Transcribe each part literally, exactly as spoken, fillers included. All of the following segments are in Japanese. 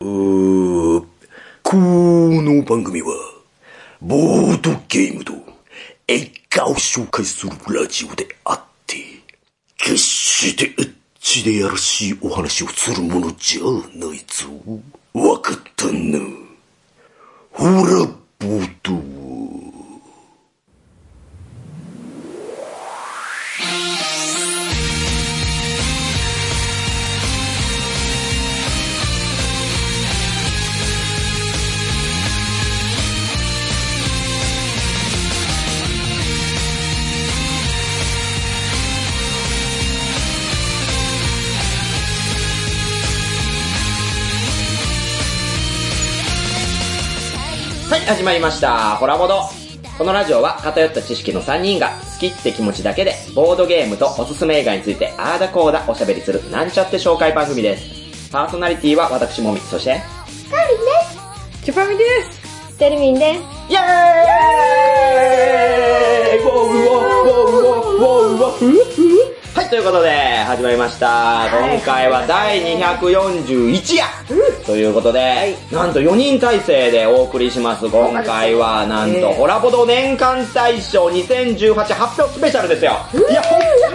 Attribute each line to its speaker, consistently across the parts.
Speaker 1: うー、この番組は、ボードゲームと映画を紹介するラジオであって、決してエッチでやらしいお話をするものじゃないぞ。わかったな。ほら、ボード。
Speaker 2: はい、始まりました。ホラボド。このラジオは偏った知識のさんにんが好きって気持ちだけでボードゲームとおすすめ映画についてあーだこーだおしゃべりするなんちゃって紹介番組です。パーソナリティは私もみ、そして
Speaker 3: カーリンです。チュパミです。テルミンです。
Speaker 2: イエーイウォーウォーウォーウォーウォーウォーはい、ということで始まりました。今回はだいにひゃくよんじゅういち夜ということで、はい、なんとよにん体制でお送りします。今回はなんとホラボド年間大賞にせんじゅうはち発表スペシャルですよ。いや、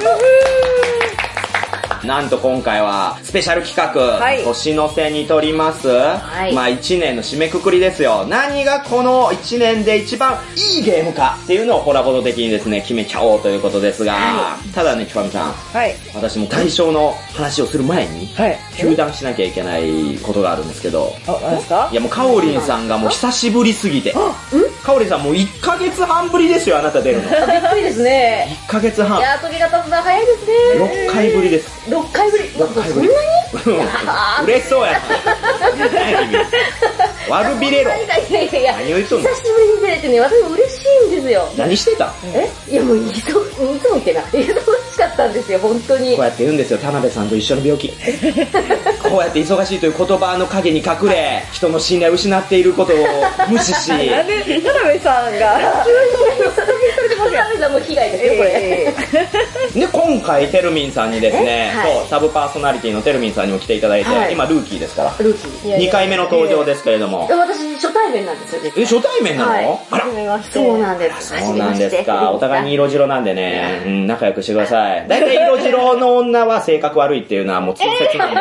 Speaker 2: なんと今回はスペシャル企画、はい、年の瀬にとります、はい、まあいちねんの締めくくりですよ。何がこのいちねんで一番いいゲームかっていうのをホラボド的にですね決めちゃおうということですが、はい、ただねチュパミさん、はい、私も対象の話をする前に、はい、糾弾しなきゃいけないことがあるんですけど、
Speaker 3: あ、何ですか？
Speaker 2: いやもうカオリンさんがもう久しぶりすぎて、カオリンさんもういっかげつはんぶりですよ、あなた出るの。
Speaker 3: びっくりですね。
Speaker 2: いっかげつはん。
Speaker 3: いやー、時が経つの早いですね。
Speaker 2: ろっかいぶりです。
Speaker 3: ろっかいぶり。
Speaker 2: ろっかいぶり。そんなに嬉しそうやった。何君。悪びれろ。
Speaker 3: いやいやいやいや。
Speaker 2: 何を言っとんの？
Speaker 3: 久しぶりに出れてね、私も嬉しいんですよ。
Speaker 2: 何してた？
Speaker 3: え？いやもういつも、いつもってな。忙しかったんですよ、本当に。
Speaker 2: こうやって言うんですよ、田辺さんと一緒の病気。こうやって忙しいという言葉の陰に隠れ、人の信頼を失っていることを無視し。
Speaker 3: なんで田辺さんが、田辺さんも被害ですよ、これ。
Speaker 2: で、今回、テルミンさんにですね、
Speaker 3: はい、
Speaker 2: そう、サブパーソナリティのテルミンさんにも来ていただいて、はい、今、ルーキーですから。
Speaker 3: ルーキー。
Speaker 2: にかいめの登場ですけれども。
Speaker 3: 私、初対面なんですよ、
Speaker 2: え、初対面なの？はい、
Speaker 3: あら。そうなんです。
Speaker 2: そうなんですか。お互いに色白なんでね、うん、仲良くしてください。だいたい色白の女は性格悪いっていうのはもう通説なんで。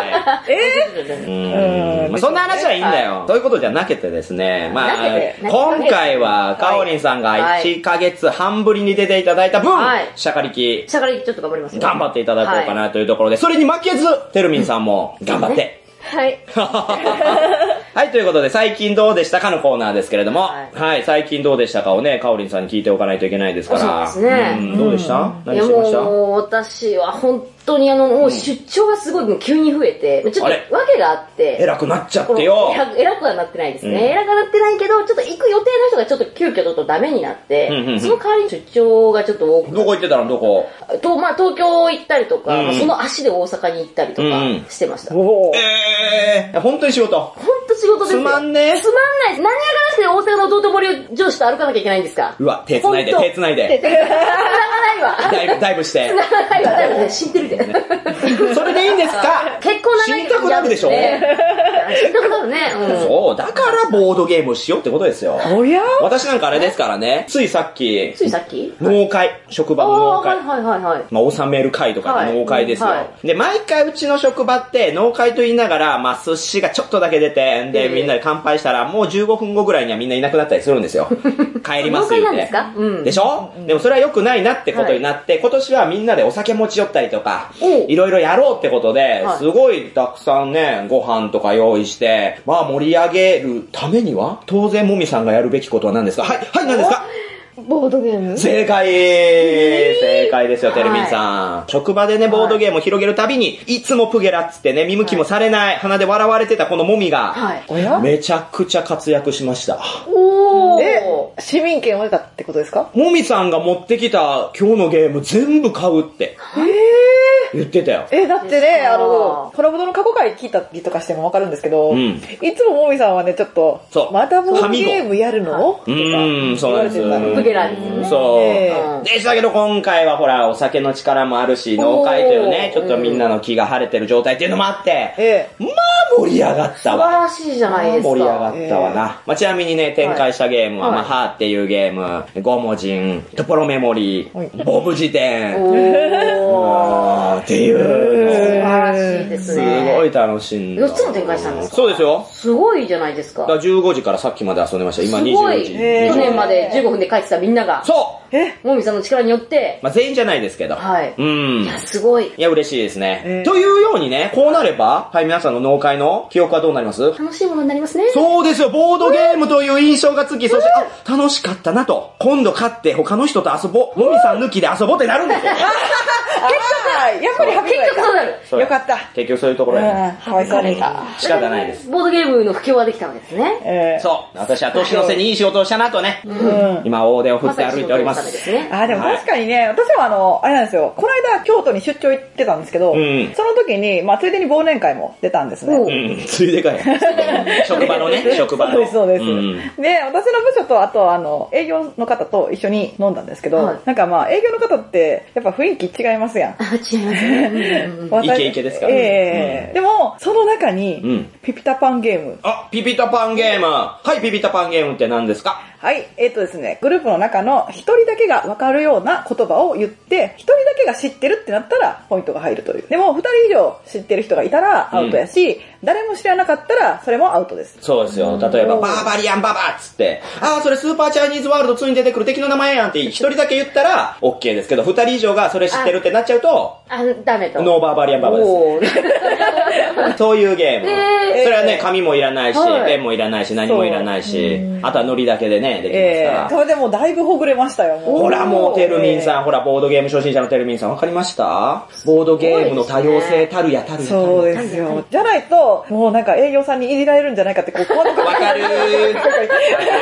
Speaker 2: えー、うん。そんな話はいいんだよ。そういうことじゃなくてですね、まあ、今回は、カオリンさんがいっかげつはんぶりに出ていただいた分、シャカリキ。
Speaker 3: シャカリキちょっと頑張ります。
Speaker 2: 頑張っていただこうかなというところで、それに負けず、テルミンさんも頑張って。
Speaker 3: はい。
Speaker 2: はい、ということで、最近どうでしたかのコーナーですけれども、はい、はい、最近どうでしたかをね、カオリンさんに聞いておかないといけないですから。
Speaker 3: そうですね。
Speaker 2: うん、どうでした、うん、何してました？
Speaker 3: いやもう、私は本当にあの、もう出張がすごい急に増えて、ちょっと訳があって。
Speaker 2: 偉くなっちゃってよ。
Speaker 3: 偉くはなってないですね。うん、偉くはなってないけど、ちょっと行く予定の人がちょっと急遽ちょっとダメになって、うんうんうん、その代わりに出張がちょっと多く。
Speaker 2: どこ行ってたの？どこと
Speaker 3: まあ、東京行ったりとか、うん、その足で大阪に行ったりとかしてました。うん、
Speaker 2: えー、本当に仕事。
Speaker 3: 本当仕事ですよ。
Speaker 2: つまんねえ。
Speaker 3: つまんないです。何やからして大阪の道頓堀を上司と歩かなきゃいけないんですか？
Speaker 2: うわ、手繋いで、手繋いで。
Speaker 3: 繋がないわ。
Speaker 2: ダイブ、ダイブして。
Speaker 3: 繋がないわ、ダイブして。知ってるで。
Speaker 2: それでいいんですか？
Speaker 3: 結構長い。
Speaker 2: 死にたくなるでしょ？死
Speaker 3: にたくなるね。
Speaker 2: そう、だからボードゲームをしようってことですよ。
Speaker 3: おや？
Speaker 2: 私なんかあれですからね、ついさっき。
Speaker 3: ついさっき？
Speaker 2: 納会。職場の納会。
Speaker 3: はいはいはい。
Speaker 2: まあ、納める会とか納会ですよ。で、毎回うちの職場って納会と言いながら、まあ、寿司がちょっとだけ出て、で、みんなで乾杯したら、もうじゅうごふんごぐらいにはみんないなくなったりするんですよ。帰りますよって。でしょ？でもそれは良くないなってことになって、今年はみんなでお酒持ち寄ったりとか、いろいろやろうってことで、すごいたくさんね、ご飯とか用意して、まあ盛り上げるためには、当然もみさんがやるべきことは何ですか？はい、はい、何ですか？
Speaker 3: ボードゲーム？
Speaker 2: 正解、えー、正解ですよ、テルミンさん、はい。職場でね、ボードゲームを広げるたびに、いつもプゲラっつってね、見向きもされない、鼻で笑われてたこのもみが、はい、めちゃくちゃ活躍しました。
Speaker 3: おー。え、市民権を得たってことですか？
Speaker 2: もみさんが持ってきた今日のゲーム全部買うって。
Speaker 3: へー。
Speaker 2: 言ってたよ。
Speaker 4: え、だってね、あの、コラボの過去回聞いたりとかしてもわかるんですけど、
Speaker 2: うん、
Speaker 4: いつももみさんはね、ちょっと、
Speaker 2: そう
Speaker 4: またボードゲームやるの
Speaker 2: うーん、そうなんですよ。
Speaker 3: プゲラーですよね。
Speaker 2: そう。
Speaker 4: え
Speaker 3: ー
Speaker 2: でしたけど今回はほら、お酒の力もあるし、農会というね、ちょっとみんなの気が晴れてる状態っていうのもあって、
Speaker 4: え
Speaker 2: まあ盛り上がった
Speaker 3: 素
Speaker 2: わ。
Speaker 3: 晴らしいじゃないですか。
Speaker 2: 盛り上がったわな。まあ、ちなみにね、展開したゲームは、
Speaker 3: はい
Speaker 2: まあ、ハーっていうゲーム、ゴモジン、トポロメモリー、ボブ辞典、
Speaker 3: おー。
Speaker 2: っていう
Speaker 3: 素晴らしいです
Speaker 2: す
Speaker 3: ね。
Speaker 2: ごい楽しんだ。
Speaker 3: よっつも展開したんですか？
Speaker 2: そうですよ。
Speaker 3: すごいじゃないですか。
Speaker 2: だからじゅうごじからさっきまで遊んでました。今にじゅうじ。
Speaker 3: すごい。去年までじゅうごふんで帰ってたみんなが、
Speaker 2: そう
Speaker 4: え
Speaker 3: もみさんの力によって、
Speaker 2: まあ、全員じゃないですけど。
Speaker 3: はい。
Speaker 2: うん
Speaker 3: い。や、すごい。
Speaker 2: いや、嬉しいですね。
Speaker 4: えー
Speaker 2: というようにね、こうなれば、はい、皆さんの農会の記憶はどうなります
Speaker 3: 楽しいものになりますね。
Speaker 2: そうですよ、ボードゲームという印象がつき、そして、あ、楽しかったなと、今度勝って他の人と遊ぼう、もみさん抜きで遊ぼうってなるんですよ。
Speaker 4: あーやっぱりハッピー
Speaker 3: 結局そうなる。
Speaker 2: そう
Speaker 4: よかった。
Speaker 2: 結局そういうところやね。
Speaker 4: うん、かわいそうに。
Speaker 2: 仕方ないです。
Speaker 3: ボードゲームの普及はできたわけですね。
Speaker 4: えー
Speaker 2: そう。私は年の瀬にいい仕事をしたなとね。
Speaker 4: うん
Speaker 2: 今、大手を振って歩いておりま
Speaker 3: まさに仕
Speaker 2: す。
Speaker 3: 事のためですね。
Speaker 4: あー、でも確かにね、私はあの、あれなんですよ、この間京都に出張行ってたんですけど、
Speaker 2: うん
Speaker 4: その時に、まあ、ついでに忘年会も出たんですね。
Speaker 3: お
Speaker 2: うん、ついでかい。職場のね、職場の。
Speaker 4: そうです、そうです。
Speaker 2: ん
Speaker 4: で、私の部署と、あと、あの、営業の方と一緒に飲んだんですけど、
Speaker 3: はい
Speaker 4: なんかまあ、営業の方って、やっぱ雰囲気違いますやん。
Speaker 3: あ、違いますね。うんうんうん
Speaker 4: 私
Speaker 2: イケイケですからね
Speaker 4: ええでも、その中に、
Speaker 2: うん
Speaker 4: ピピタパンゲーム。
Speaker 2: あ、ピピタパンゲーム。はい、ピピタパンゲームって何ですか？
Speaker 4: はい、えっ、とですね、グループの中の一人だけが分かるような言葉を言って、一人だけが知ってるってなったらポイントが入るという。でも、二人以上知ってる人がいたらアウトやし、誰も知らなかったらそれもアウトです。
Speaker 2: そうですよ。例えば、バーバリアンババっつって、あー、それスーパーチャイニーズワールドツーに出てくる敵の名前やんって一人だけ言ったら OK ですけど、二人以上がそれ知ってるってなっちゃうと、
Speaker 3: あ、ダメと。
Speaker 2: ノーバーバリアンババです。
Speaker 3: おー
Speaker 2: そういうゲーム。
Speaker 3: えー
Speaker 2: それはね、紙もいらないし、
Speaker 3: はい
Speaker 2: ペンもいらないし、何もいらないし、あとはノリだけでね、できます
Speaker 4: え
Speaker 2: から。
Speaker 4: えそれでもうだいぶほぐれましたよ、もう。
Speaker 2: ほらもう、てるみんさん、
Speaker 4: ん。
Speaker 2: ほら、ボードゲーム初心者のてるみんさん、わかりましたボードゲームの多様性たるやたるやたるや。
Speaker 4: そうですよ。じゃないと、もうなんか営業さんにいじられるんじゃないかって、こう、怖く
Speaker 2: わかるー。わかる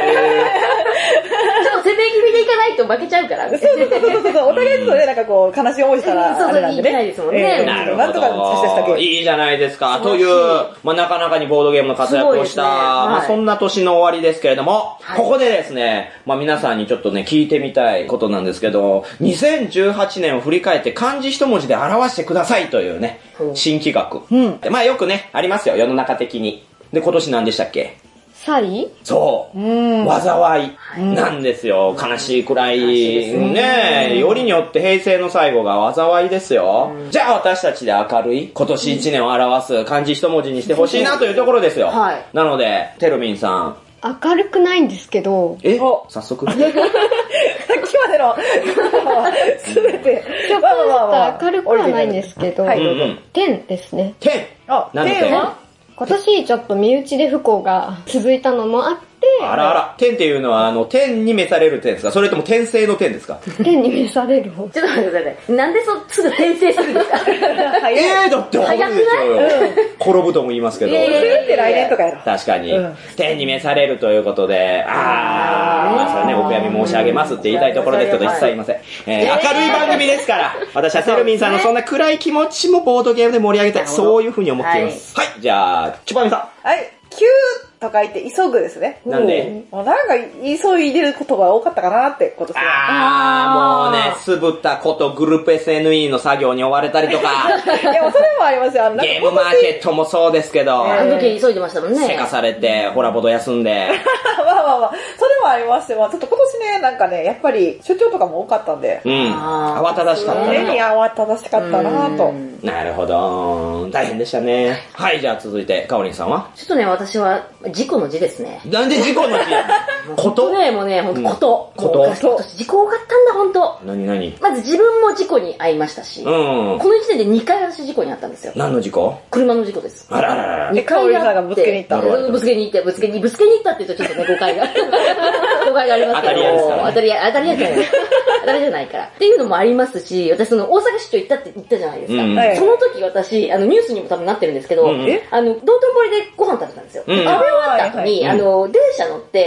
Speaker 3: ちょっと攻め気味でいかないと負けちゃうから。
Speaker 4: そうそうそうそうそう、お互いちょっとね、なんかこう、悲しい思いしたら、
Speaker 3: うんそうそう
Speaker 4: あれなんでね。
Speaker 3: いけないですもんね
Speaker 4: ええ
Speaker 2: なる
Speaker 4: なんとか
Speaker 2: ほど。
Speaker 4: 差し出したけ
Speaker 2: いいじゃないですか。という
Speaker 3: 素晴らしい、
Speaker 2: まあなかなかにボードゲームの活躍をした、
Speaker 3: すごいですねはい
Speaker 2: まあそんな年の終わりですけれども、
Speaker 3: はい
Speaker 2: ここでですね、まあ皆さんにちょっとね、聞いてみたいことなんですけど、にせんじゅうはちねんを振り返って漢字一文字で表してくださいというね、
Speaker 3: うん
Speaker 2: 新企画。
Speaker 4: うん
Speaker 2: でまあよくね、ありますよ、世の中的に。で、今年何でしたっけ？
Speaker 5: サリ
Speaker 2: そう。
Speaker 4: うん。
Speaker 2: 災いなんですよ。悲しいくらい。
Speaker 3: 悲しいですね
Speaker 2: ねえ、よりによって平成の最後が災いですよ。じゃあ私たちで明るい、今年一年を表す漢字一文字にしてほしいなというところですよ。
Speaker 3: はい
Speaker 2: なので、てるみんさん。
Speaker 5: 明るくないんですけど、
Speaker 2: え
Speaker 4: お
Speaker 2: 早速
Speaker 4: さっきまでの、すべて、
Speaker 5: ちょっ
Speaker 4: まあまあまあまあ
Speaker 5: と明るくはないんですけど、
Speaker 4: はい、
Speaker 2: うん
Speaker 4: どうぞ。
Speaker 2: うん。
Speaker 5: 天ですね。
Speaker 2: 天
Speaker 4: あ、
Speaker 2: 何の
Speaker 4: 天は
Speaker 5: 今年ちょっと身内で不幸が続いたのもあって、
Speaker 2: あらあら。天っていうのは、あの、天に召される天ですか？それとも天性の天ですか？
Speaker 5: 天に召される方。
Speaker 3: ちょっと待ってください。なんでそ、すぐ転生するんですか？
Speaker 4: 早い。
Speaker 2: ええー、だってわかるでしょうよ。転ぶとも言いますけど。
Speaker 3: えー
Speaker 4: それって来年とかやろ。
Speaker 2: 確かに、
Speaker 4: うん
Speaker 2: 天に召されるということで、あー、まあそれね、お悔やみ申し上げますって言いたいところですけど、一切言いません。えー、明るい番組ですから、私はセルミンさんのそんな暗い気持ちもボードゲームで盛り上げたい、そういうふうに思っています。はい、じゃあ、チュパミさ
Speaker 4: はい、急と書いて急ぐですね。
Speaker 2: ん。なんで
Speaker 4: もうなんか急いでることが多かったかなって今年は。
Speaker 2: あー、もうね、すぶったことグループ エスエヌイー の作業に追われたりとか、
Speaker 4: いや、もうそれもありますよ。あのなんか
Speaker 2: ゲームマーケットもそうですけど、
Speaker 3: あの時急いでましたもんね。
Speaker 2: せかされて、ホラボド休んで、
Speaker 4: まあまあまあ、それもありまして、まあちょっと今年ね、なんかね、やっぱり出張とかも多かったんで、
Speaker 2: うん、
Speaker 3: あー
Speaker 2: 慌ただしかった
Speaker 4: ね、に
Speaker 2: な
Speaker 4: 慌ただしかったなと。
Speaker 3: うん
Speaker 2: なるほど。大変でしたね。はい、じゃあ続いて、かおりんさんは
Speaker 3: ちょっとね、私は、事故の字ですね。
Speaker 2: なんで事故の字やのこと
Speaker 3: ね、もうね、ほんと、こと。
Speaker 2: こと
Speaker 3: もう今年事故多かったんだ、ほんと。
Speaker 2: 何何
Speaker 3: まず自分も事故に遭いましたし、
Speaker 2: うん。
Speaker 3: この一年でにかい私事故に遭ったんですよ。
Speaker 2: 何の事故
Speaker 3: 車の事故です。
Speaker 2: あらららら。
Speaker 4: でかおりさんがぶつけに行った
Speaker 3: うんぶつけに行って、ぶつけに、ぶつけに行ったって言うとちょっとね、誤解が。誤解がありますけど。
Speaker 2: 当たり屋ですからね
Speaker 3: 当たり屋、当たり屋じゃない。当たり屋じゃないから。っていうのもありますし、私その大阪出張行ったって言ったじゃないですか。
Speaker 2: うん
Speaker 4: はい
Speaker 3: その時私、あのニュースにも多分なってるんですけど、
Speaker 2: うんうん
Speaker 3: あの、道頓堀でご飯食べたんですよ。
Speaker 2: うん
Speaker 3: 食べ終わった後に、
Speaker 2: うん
Speaker 3: あの、電車乗って、
Speaker 2: うん
Speaker 3: ホ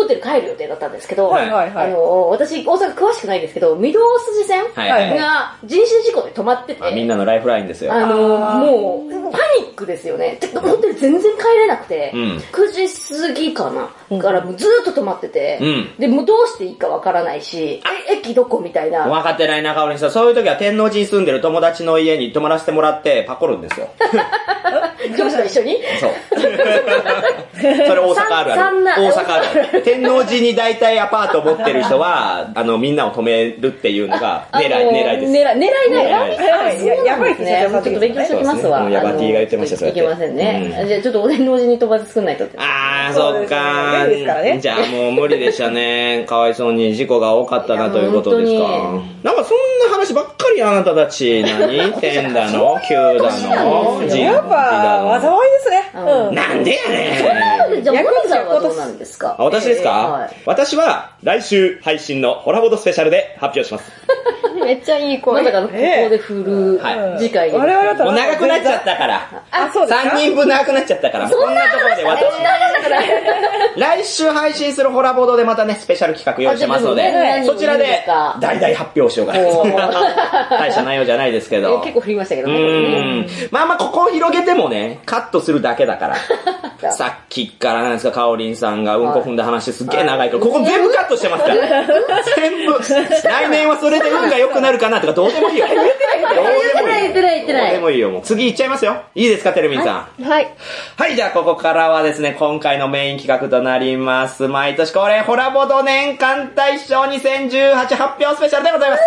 Speaker 3: ホテル帰る予定だったんですけど、
Speaker 4: はいはいはい
Speaker 3: あの、私、大阪詳しくないんですけど、御堂筋線
Speaker 2: はいはいはい
Speaker 3: が人身事故で止まってて、
Speaker 2: あみんなのライフラインですよ。
Speaker 3: あの、もう、パニックですよね。てホテル全然帰れなくて、
Speaker 2: うん、
Speaker 3: くじ過ぎかな、からもうずーっと止まってて、
Speaker 2: うん、
Speaker 3: で、もうどうしていいかわからないし、え、駅どこみたいな。
Speaker 2: 分かってない中折さん、そういう時は天王寺に住んでる友達の家に泊まらせてもらってパコるんですよ。
Speaker 3: 上司と一緒に
Speaker 2: そう。それ大阪あるある。大阪あるある。天王寺に大体アパート持ってる人は、あの、みんなを止めるっていうのが狙い、狙いです。
Speaker 3: 狙い、狙いない。
Speaker 4: 狙いやばいですね。
Speaker 3: ちょっと勉強しておきますわ。
Speaker 2: ヤバティが言ってました、
Speaker 3: いけませんね。じゃあちょっとお天王寺に飛ばず作んないとって。
Speaker 2: あー、そっかー。じゃあもう無理でしたね。かわいそうに事故が多かったなということですか。なんかそんな話ばっかりあなたたち。何天だの九だの
Speaker 4: やっぱ、災いですね。
Speaker 2: うん。なんでやねん。
Speaker 3: じゃあ、モニさんはどうなんですか？
Speaker 2: 私ですか？私は来週配信のホラボドスペシャルで発表します。
Speaker 5: めっちゃいい声。
Speaker 3: まさかのここで振る次回に。
Speaker 2: もう長くなっちゃったから。
Speaker 4: あ、そうですか？
Speaker 2: さんにんぶん長くなっちゃったから。こんなところで私。来週配信するホラボドでまたね、スペシャル企画用意してますので、そちらで大々発表しようかな。大した内容じゃないですけど。
Speaker 3: 結構振りましたけどね。
Speaker 2: うん。まあまあ、ここを広げてもね、カットするだけだから。さっきからなんですか、かおりんさんがうんこ踏んだ話すっげえ長いから、ここ全部カットしてますから。全部。来年はそれで運が良くなるかなとかどうでもいいよ。
Speaker 3: 言ってない言ってない言ってない。
Speaker 2: どうでもいいよ。もう次行っちゃいますよ。いいですか、てるみんさん。
Speaker 5: はい。
Speaker 2: はい、じゃあここからはですね、今回のメイン企画となります。毎年恒例、ホラボド年間大賞にせんじゅうはち発表スペシャルでございます。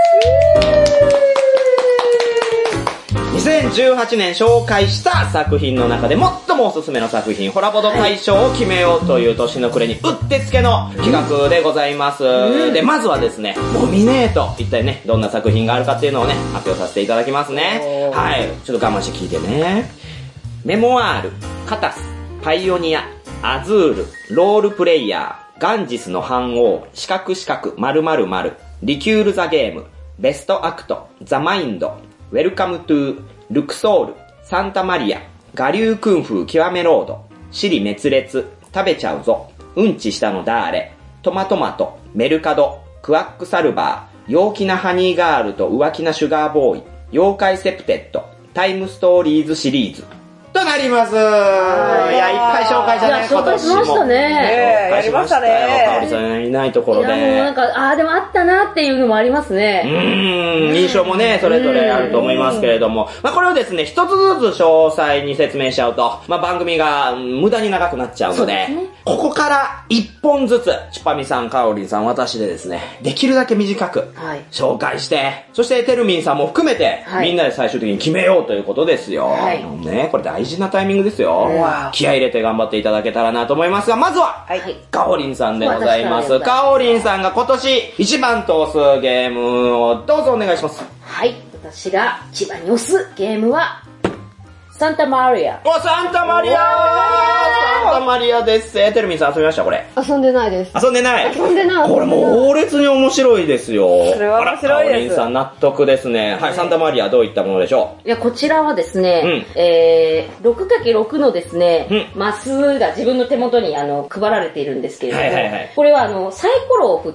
Speaker 2: にせんじゅうはちねん紹介した作品の中で最もおすすめの作品、ホラボド大賞を決めようという年の暮れにうってつけの企画でございます。で、まずはですね、ノミネート。一体ね、どんな作品があるかっていうのをね、発表させていただきますね。はい。ちょっと我慢して聞いてね。メモワール、カタス、パイオニア、アズール、ロールプレイヤー、ガンジスの反王、四角四角、〇〇〇、リキュールザゲーム、ベストアクト、ザマインド、ウェルカムトゥー、ルクソール、サンタマリア、我流クンフー極めロード、シリ滅裂、食べちゃうぞ、うんちしたのだーれ、トマトマト、メルカド、クワックサルバー、陽気なハニーガールと浮気なシュガーボーイ、妖怪セプテッド、タイムストーリーズシリーズ。となります。いや、いっぱい紹介したね、今年も。
Speaker 3: 紹介しましたね。
Speaker 4: やりましたね。
Speaker 2: かおりさんいないところで。
Speaker 3: いや、もうなんか、ああ、でもあったなっていうのもありますね。
Speaker 2: うーん、印象もね、それぞれあると思いますけれども。まあこれをですね、一つずつ詳細に説明しちゃうと、まあ番組が無駄に長くなっちゃうので、でね、ここから一本ずつ、ちゅぱみさん、かおりんさん、私でですね、できるだけ短く紹介して、はい、そしててるみんさんも含めて、はい、みんなで最終的に決めようということですよ。はい、ね、これ大事なタイミングですよ。気合い入れて頑張っていただけたらなと思いますが、まずは、はい、かおりんさんでございます。かおりんさんが今年一番と押すゲームをどうぞお願いします。
Speaker 3: はい、私が一番に押すゲームは、サンタマリア。
Speaker 2: お、サンタマリアーサンタマリアです。えー、てるみんさん遊びましたこれ。
Speaker 5: 遊んでないです。
Speaker 2: 遊んでない
Speaker 5: 遊んでない。
Speaker 2: これもう猛烈に面白いですよ。
Speaker 4: それは面白いです。
Speaker 2: かおりんさん納得ですね。はい、サンタマリアどういったものでしょ
Speaker 3: う？いや、こちらはですね、うん、えー、ろくかけるろく のですね、うん、マスが自分の手元にあの配られているんですけれども、はいはいはい、これはあの、サイコロを振って、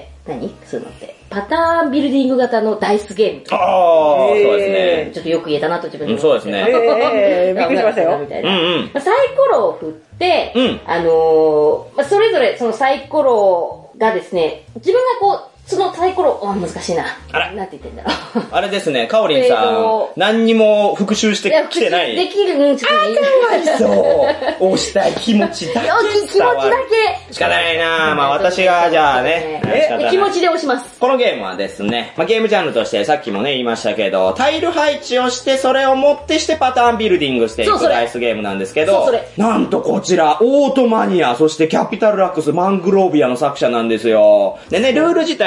Speaker 3: 何そういうのって。パターンビルディング型のダイスゲーム。
Speaker 2: ああ、そうですね。
Speaker 3: ちょっとよく言えたなと自分で思って、
Speaker 2: うん、そうですね。
Speaker 4: えー、びっくりしましたよ。
Speaker 3: みたいな。うんうん、サイコロを振って、うん、あのー、まあ、それぞれそのサイコロがですね、自分がこう、そのサイコロ、あ、難しいな。あら。なんて言ってんだろう。
Speaker 2: あれですね、かおりんさん、何にも復習してきてない。
Speaker 3: できる、うん、ちょっと
Speaker 2: いい。そう。押したい気持ちだけ。
Speaker 3: 気持ちだけ。
Speaker 2: 仕方ないなまあ私が、じゃあね。
Speaker 3: え、気持ちで押します。
Speaker 2: このゲームはですね、まあゲームジャンルとしてさっきもね言いましたけど、タイル配置をして、それを持ってしてパターンビルディングしていくダイスゲームなんですけど、なんとこちら、オートマニア、そしてキャピタルラックス、マングロービアの作者なんですよ。でね、ルール自体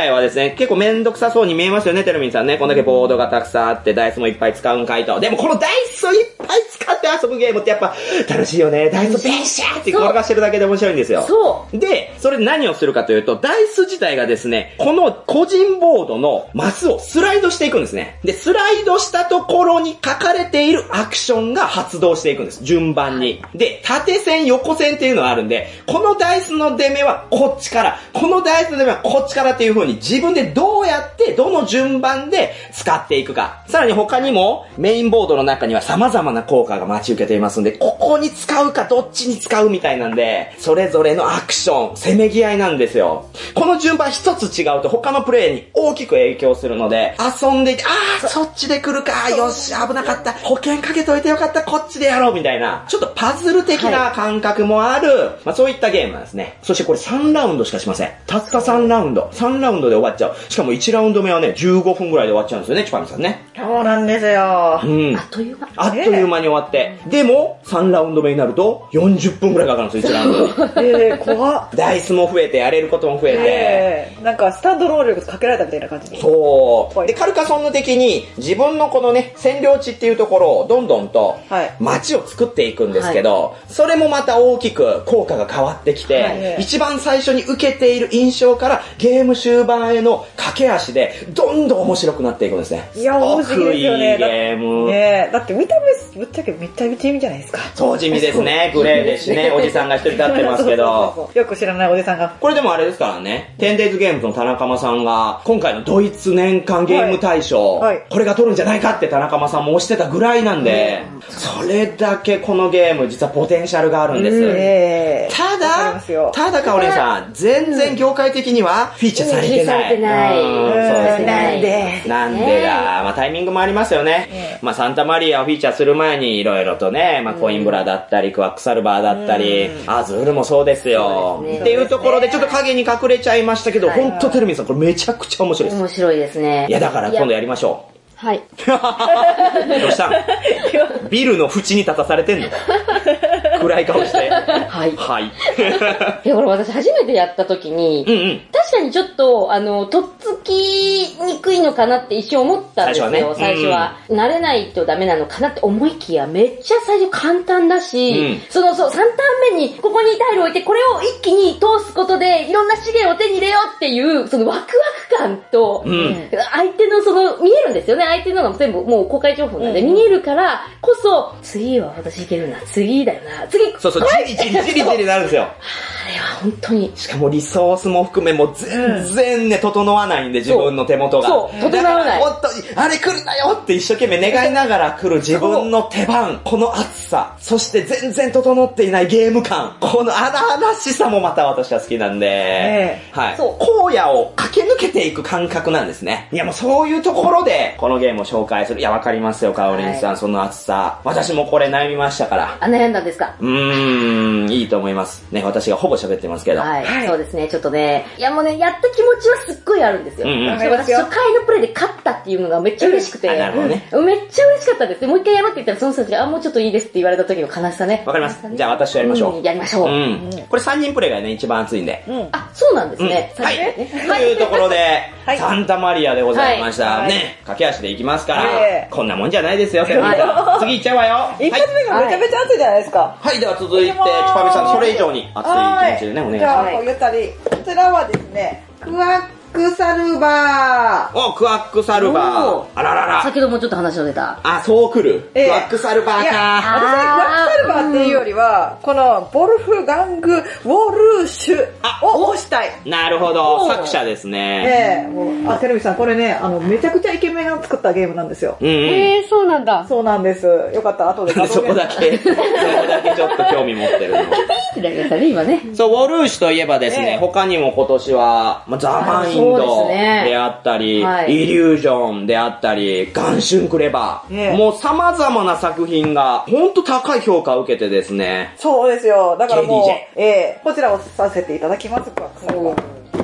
Speaker 2: 体はですね、結構めんどくさそうに見えますよね、テルミンさんね。こんだけボードがたくさんあって、ダイスもいっぱい使うんかいと。でもこのダイスをいっぱい使って遊ぶゲームってやっぱ楽しいよね。ダイスをビシャーって転がしてるだけで面白いんですよ。
Speaker 3: そう。
Speaker 2: で、それで何をするかというと、ダイス自体がですね、この個人ボードのマスをスライドしていくんですね。で、スライドしたところに書かれているアクションが発動していくんです。順番に。で、縦線、横線っていうのがあるんで、このダイスの出目はこっちから、このダイスの出目はこっちからっていう風に自分でどうやってどの順番で使っていくか。さらに他にもメインボードの中には様々な効果が待ち受けていますんで、ここに使うかどっちに使うみたいなんで、それぞれのアクション、せめぎ合いなんですよ。この順番一つ違うと他のプレイに大きく影響するので、遊んでいて、あー、そっちで来るか、よし、危なかった、保険かけといてよかった、こっちでやろうみたいな、ちょっとパズル的な感覚もある、はい、まあそういったゲームなんですね。そしてこれさんラウンドしかしません。たったさんラウンド。さんラウンドで終わっちゃう。しかもいちラウンド目はね、じゅうごふんぐらいで終わっちゃうんですよね、チュパミさんね。
Speaker 4: そうなんですよ。
Speaker 2: うん。
Speaker 3: あっという間。
Speaker 2: あっという間に終わって。でも、さんラウンド目になると、よんじゅっぷんぐらいかかるんですよ、いちラウンド。
Speaker 4: えー、怖っ。
Speaker 2: ダイスも増えて、やれることも増えて。
Speaker 4: えー、なんかスタンド労力かけられたみたいな感じに。
Speaker 2: そう。で、カルカソンヌ的に、自分のこのね、占領地っていうところをどんどんと、街を作っていくんですけど、はい、それもまた大きく効果が変わってきて、はい、一番最初に受けている印象から、ゲーム終盤への駆け足で、どんどん面白くなっていくんですね。
Speaker 4: いや、面白いですよね。
Speaker 2: いいゲーム。
Speaker 4: ね、だって見た目、ぶっちゃけめっちゃ地味じゃないですか。
Speaker 2: そう地味ですね。グレーですしね。おじさんが一人立ってますけど。そうそうそう、
Speaker 4: よく知らないおじさんが。
Speaker 2: これでもあれですからね。テンデイズゲームズの田中間さんが、今回のドイツ年間ゲーム大賞、はいはい、これが取るんじゃないかって田中間さんも推してたぐらいなんで、うん、それだけこのゲーム実はポテンシャルがあるんです。
Speaker 4: えー、
Speaker 2: ただ、ただかおりんさん、全然業界的にはフィーチャーされてない。
Speaker 3: されてない。
Speaker 2: うん、そうですね。
Speaker 4: なんで
Speaker 2: なんでだ。まあタイミングもありますよね。えー、まあサンタマリアをフィーチャーする前にいろいろとね、まあコインブラだったり、クワックサルバーだったり、アズールもそうですよ。
Speaker 3: そうですね、
Speaker 2: っていうところでちょっと影に隠れちゃいましたけど、ほんとテルミンさんこれめちゃくちゃ面白いです。
Speaker 3: 面白いですね。
Speaker 2: いやだから今度やりましょう。
Speaker 5: はい。
Speaker 2: どうしたん？ビルの縁に立たされてんの？暗い顔して。
Speaker 3: はい。
Speaker 2: はい。
Speaker 3: いや、これ私初めてやった時に、うんうん、確かにちょっと、あの、とっつきにくいのかなって一瞬思ったんですよ、最初は。ね、最初はうん、慣れないとダメなのかなって思いきや、めっちゃ最初簡単だし、うん、その、そう、さんターン目にここにタイルを置いて、これを一気に通すことで、いろんな資源を手に入れようっていう、そのワクワク感と、うん、相手のその、見えるんですよね、相手のが全部もう公開情報なんで、見えるからこそ、次は私いけるな、次だよな、次
Speaker 2: そうそう、チリチリチリチリになるんですよ。
Speaker 3: あれは本当に。
Speaker 2: しかもリソースも含めもう全然ね、整わないんで、自分の手元が。
Speaker 3: そう、整わない。
Speaker 2: 本当に、あれ来るなよって一生懸命願いながら来る自分の手番、この熱さ、そして全然整っていないゲーム感、この荒々しさもまた私は好きなんで、えー、はい。そう。荒野を駆け抜けていく感覚なんですね。いやもうそういうところで、このゲームを紹介する。いや、わかりますよ、カオリンさん、はい、その熱さ。私もこれ悩みましたから。
Speaker 3: あ、悩んだんですか？
Speaker 2: うーん、いいと思います。ね、私がほぼ喋ってますけど。
Speaker 3: はい。はい、そうですね、ちょっとね、いやもうね、やった気持ちはすっごいあるんですよ。うんうん、私、初回のプレイで勝ったっていうのがめっちゃ嬉しくて。うん、なるほどね。めっちゃ嬉しかったです。もう一回やろうって言ったら、その人たちが、あ、もうちょっといいですって言われた時の悲しさね。
Speaker 2: わかります。じゃあ私とやりましょう。うん、
Speaker 3: やりましょう。うん。
Speaker 2: これさんにんプレイがね、一番熱いんで。
Speaker 3: うん。あ、そうなんですね。
Speaker 2: うん、はい。というところで、はい、サンタマリアでございました。はい、ね、駆け足でいきますから、はい、こんなもんじゃないですよ、セロリさん。次行っちゃうわよ。
Speaker 4: 一発目がめちゃめちゃ熱いじゃないですか。
Speaker 2: はい、では続いて、チパミさん、それ以上に熱い気持ちでね、お願いします。
Speaker 4: じゃあ、こう言ったり、こちらはですね、クワックサルバー。
Speaker 2: お、クワックサルバー。あららら。
Speaker 3: 先ほどもちょっと話が出た。
Speaker 2: あ、そう来る。えー、クワックサルバーか。
Speaker 4: 私はクワックサルバーっていうよりは、このボルフガング・ウォルーシュを推したい。
Speaker 2: なるほど、作者ですね。
Speaker 4: ええー、もう、あ、テレビさん、これね、あの、めちゃくちゃイケメンが作ったゲームなんですよ。
Speaker 5: うんうん、えー、そうなんだ。
Speaker 4: そうなんです。よかったら後で。
Speaker 2: そこだけ、そこだけちょっと興味持ってるの。
Speaker 3: ってなりましたね、今ね。
Speaker 2: そう、ウォルーシュといえばですね、えー、他にも今年は、まあ、ザ・マインド。であったり、はい、イリュージョンであったり、ガンシュンクレバー、ね、もう様々な作品が本当高い評価を受けてですね。
Speaker 4: そうですよ。だからもう、えー、こちらをさせていただきます。クワックサルバー。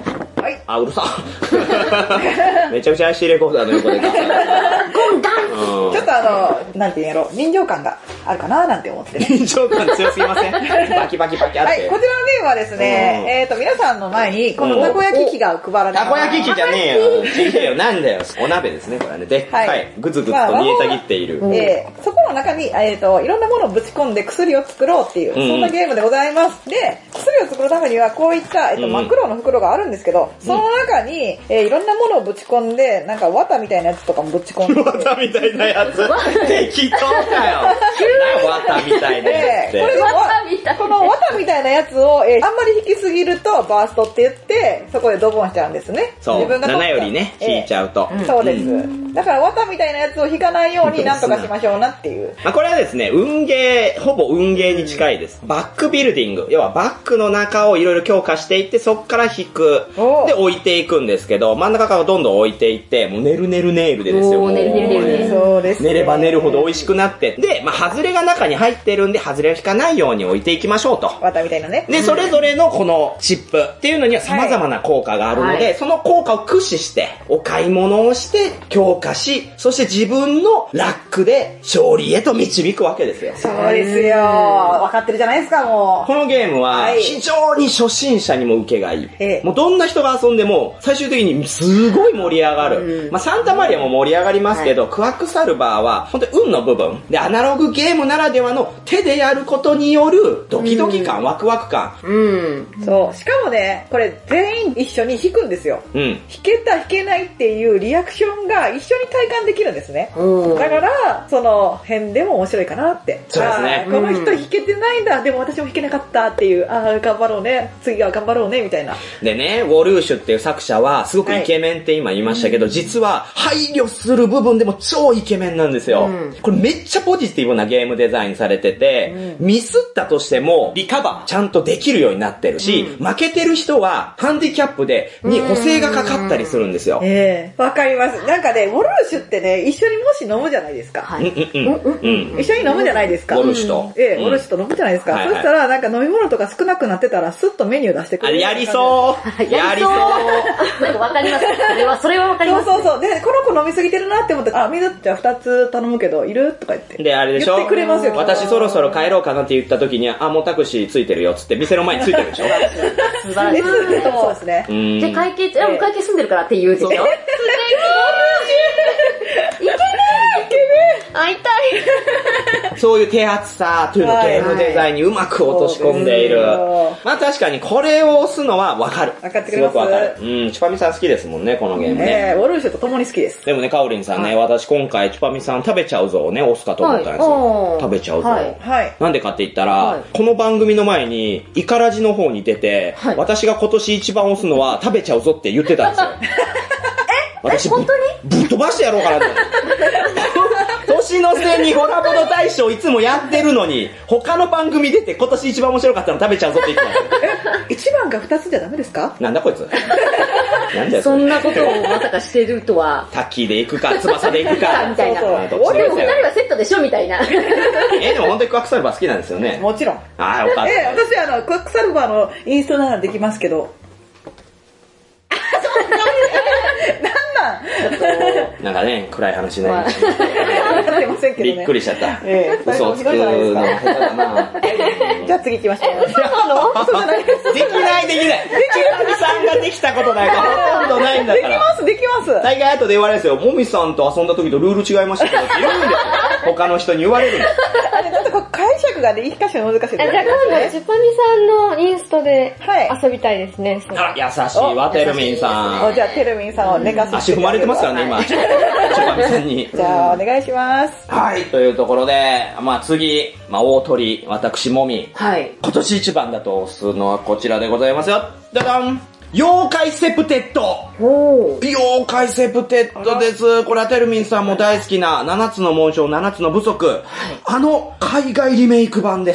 Speaker 4: はい。
Speaker 2: あ、うるさ。めちゃくちゃ アイシー レコーダーの横でガサガサ。
Speaker 3: ゴンガン、
Speaker 4: うん、ちょっとあの、なんていうんやろ、臨場感があるかななんて思ってね。
Speaker 2: 臨場感強すぎません？バキバキバキあって。
Speaker 4: はい、こちらのゲームはですね、うん、えっと、皆さんの前に、このたこ焼き器が配られます。
Speaker 2: たこ焼き器じゃねえよ。違えよ、なんだよ。お鍋ですね、これはね。でっかい、はい、ぐつぐつと煮えたぎっている。
Speaker 4: まあ、えー、そこの中に、えっと、いろんなものをぶち込んで薬を作ろうっていう、うん、そんなゲームでございます。で、薬を作るためには、こういった、えっと、真っ黒の袋があるんですけど、その中に、えー、いろんなものをぶち込んで、なんか綿みたいなやつとかもぶち込んで。
Speaker 2: 綿みたいなやつ適当かよ。綿みたいなやつって。これ
Speaker 4: が、この綿みたいなやつを、えー、あんまり引きすぎるとバーストって言って、そこでドボンしちゃうんですね。
Speaker 2: そう。自分がななよりね、引いちゃうと。
Speaker 4: えー、そうです。うん、だから綿みたいなやつを引かないようになんとかしましょうなっていう。
Speaker 2: まあ、これはですね、運ゲー、ほぼ運ゲーに近いです。バックビルディング。要はバックの中をいろいろ強化していって、そっから引く。で、置いていくんですけど、真ん中からどんどん置いていって、もうネルネルネイルでですよ。
Speaker 3: ネルネルネイルで。
Speaker 4: そうです、ね。
Speaker 2: 寝れば寝るほど美味しくなって。で、まあ、外れが中に入ってるんで、外れを引かないように置いていきましょうと。
Speaker 4: 綿みたいなね。
Speaker 2: で、それぞれのこのチップっていうのには様々な効果があるので、はい、その効果を駆使して、お買い物をして、強化し、そして自分のラックで勝利へと導くわけですよ。
Speaker 4: そうですよ。分かってるじゃないですか、もう。
Speaker 2: このゲームは、非常に初心者にも受けがいい。はい、もうどんな人が遊んでも、最終的にすごい盛り上がる。まあ、サンタマリアも盛り上がりますけど、はい、クワックサルバーは、本当に運の部分。で、アナログゲームならではの手でやることによるドキドキ感、ワクワク感。
Speaker 4: うん。そう。しかもね、これ全員一緒に弾くんですよ。うん。弾けた弾けないっていうリアクションが一緒に体感できるんですね。うん。だから、その辺でも面白いかなって。
Speaker 2: そうですね。
Speaker 4: この人弾けてないんだ。でも私も弾けなかったっていう、ああ、頑張ろうね。次は頑張ろうね、みたいな。
Speaker 2: でね、ウォルーシュっていう作者は、すごくイケメンって今言いましたけど、はい、実は配慮する部分でも超イケメンなんですよ。うん、これめっちゃポジティブなゲームデザインされてて、うん、ミスったとしても、リカバーちゃんとできるようになってるし、うん、負けてる人は、ハンディキャップで、に補正がかかったりするんですよ。
Speaker 4: ええー、わかります。なんかね、ウォルーシュってね、一緒にもし飲むじゃないですか。はい。うんうんうん。一緒に飲むじゃないですか。
Speaker 2: ウォルーシュと。
Speaker 4: ええ、ウォルーシュと飲むじゃないですか。そしたら、なんか飲み物とか少なくなってたら、スッとメニュー出してくれる。
Speaker 2: あれ、やりそう。やりそう。
Speaker 3: なんかわかります。それは、それはわかります。
Speaker 4: そうそうそう。で、この子飲みすぎてるなって思って、あ、水じゃあ二つ頼むけど、いるとか言って。
Speaker 2: で、あれでしょ、
Speaker 4: 言ってくれますよ。
Speaker 2: 私そろそろ帰ろうかなって言った時に、あ、もうタクシーついてるよっつって、店の前についてるでしょ。
Speaker 4: 素晴らしい。そうですね。
Speaker 3: で、会計、あ、もう会計住んでるからって言うでしょ。いけねーいけねー会いた
Speaker 2: いそういう手厚さというのをゲームデザインにうまく落とし込んでいる。まあ確かにこれを押すのはわかる。
Speaker 4: わかってくれます。
Speaker 2: すごくわかる。うん、チュパミさん好きですもんね、このゲームね。
Speaker 4: えー、ウォルーシュと共に好きです。
Speaker 2: でもね、カオリンさんね、はい、私今回チュパミさん食べちゃうぞをね、押すかと思ったんですよ。はい、食べちゃうぞ、はい。はい。なんでかって言ったら、はい、この番組の前に、イカラジの方に出て、はい、私が今年一番押すのは食べちゃうぞって言ってたんですよ。
Speaker 3: え私本当に
Speaker 2: ぶっ飛ばしてやろうかなと。年の瀬にホラボド大賞いつもやってるのに、他の番組出て今年一番面白かったの食べちゃうぞって言ってたんですよ。
Speaker 4: え、一番が二つじゃダメですか？
Speaker 2: なんだこいつ。なんだよ
Speaker 3: そんなことをまさかしてるとは。
Speaker 2: タッキーで行くか、翼で行くか。
Speaker 3: みたいな。そうそう。でも二人はセットでしょみたいな。
Speaker 2: え、でも本当にクワックサルバー好きなんですよね。
Speaker 4: もちろん。
Speaker 2: ああ、よかった。
Speaker 4: え、私あの、クワックサルバーのインストならできますけど。
Speaker 2: なんかね、暗い話になりました。びっくりしちゃった。ええ、嘘をつくの下手だな。
Speaker 4: じゃあ次行きましょう。
Speaker 2: できないできない。できない。もみさんができたことないからほとんどないんだから。
Speaker 4: できますできます。
Speaker 2: 大概後で言われるんですよ。もみさんと遊んだ時とルール違いましたけどって言うんですよ。他の人に言われるんです。
Speaker 4: あれちょっとこう解釈がね一箇所難しいですね。
Speaker 5: じゃあ今度チュパミさんのインストで遊びたいですね。
Speaker 2: あ、優しいわテルミンさん。
Speaker 4: じゃあテルミンさんを寝かせて。
Speaker 2: 足踏まれてますからね今。チュパミさんに。
Speaker 4: じゃあお願いします。
Speaker 2: はい、というところで、まあ次、まあ大鳥、私もみ。はい。今年一番だと押すのはこちらでございますよ。ダダン妖怪セプテッド。妖怪セプテッドです。これはテルミンさんも大好きなななつの紋章ななつの部族。はい、あの海外リメイク版です。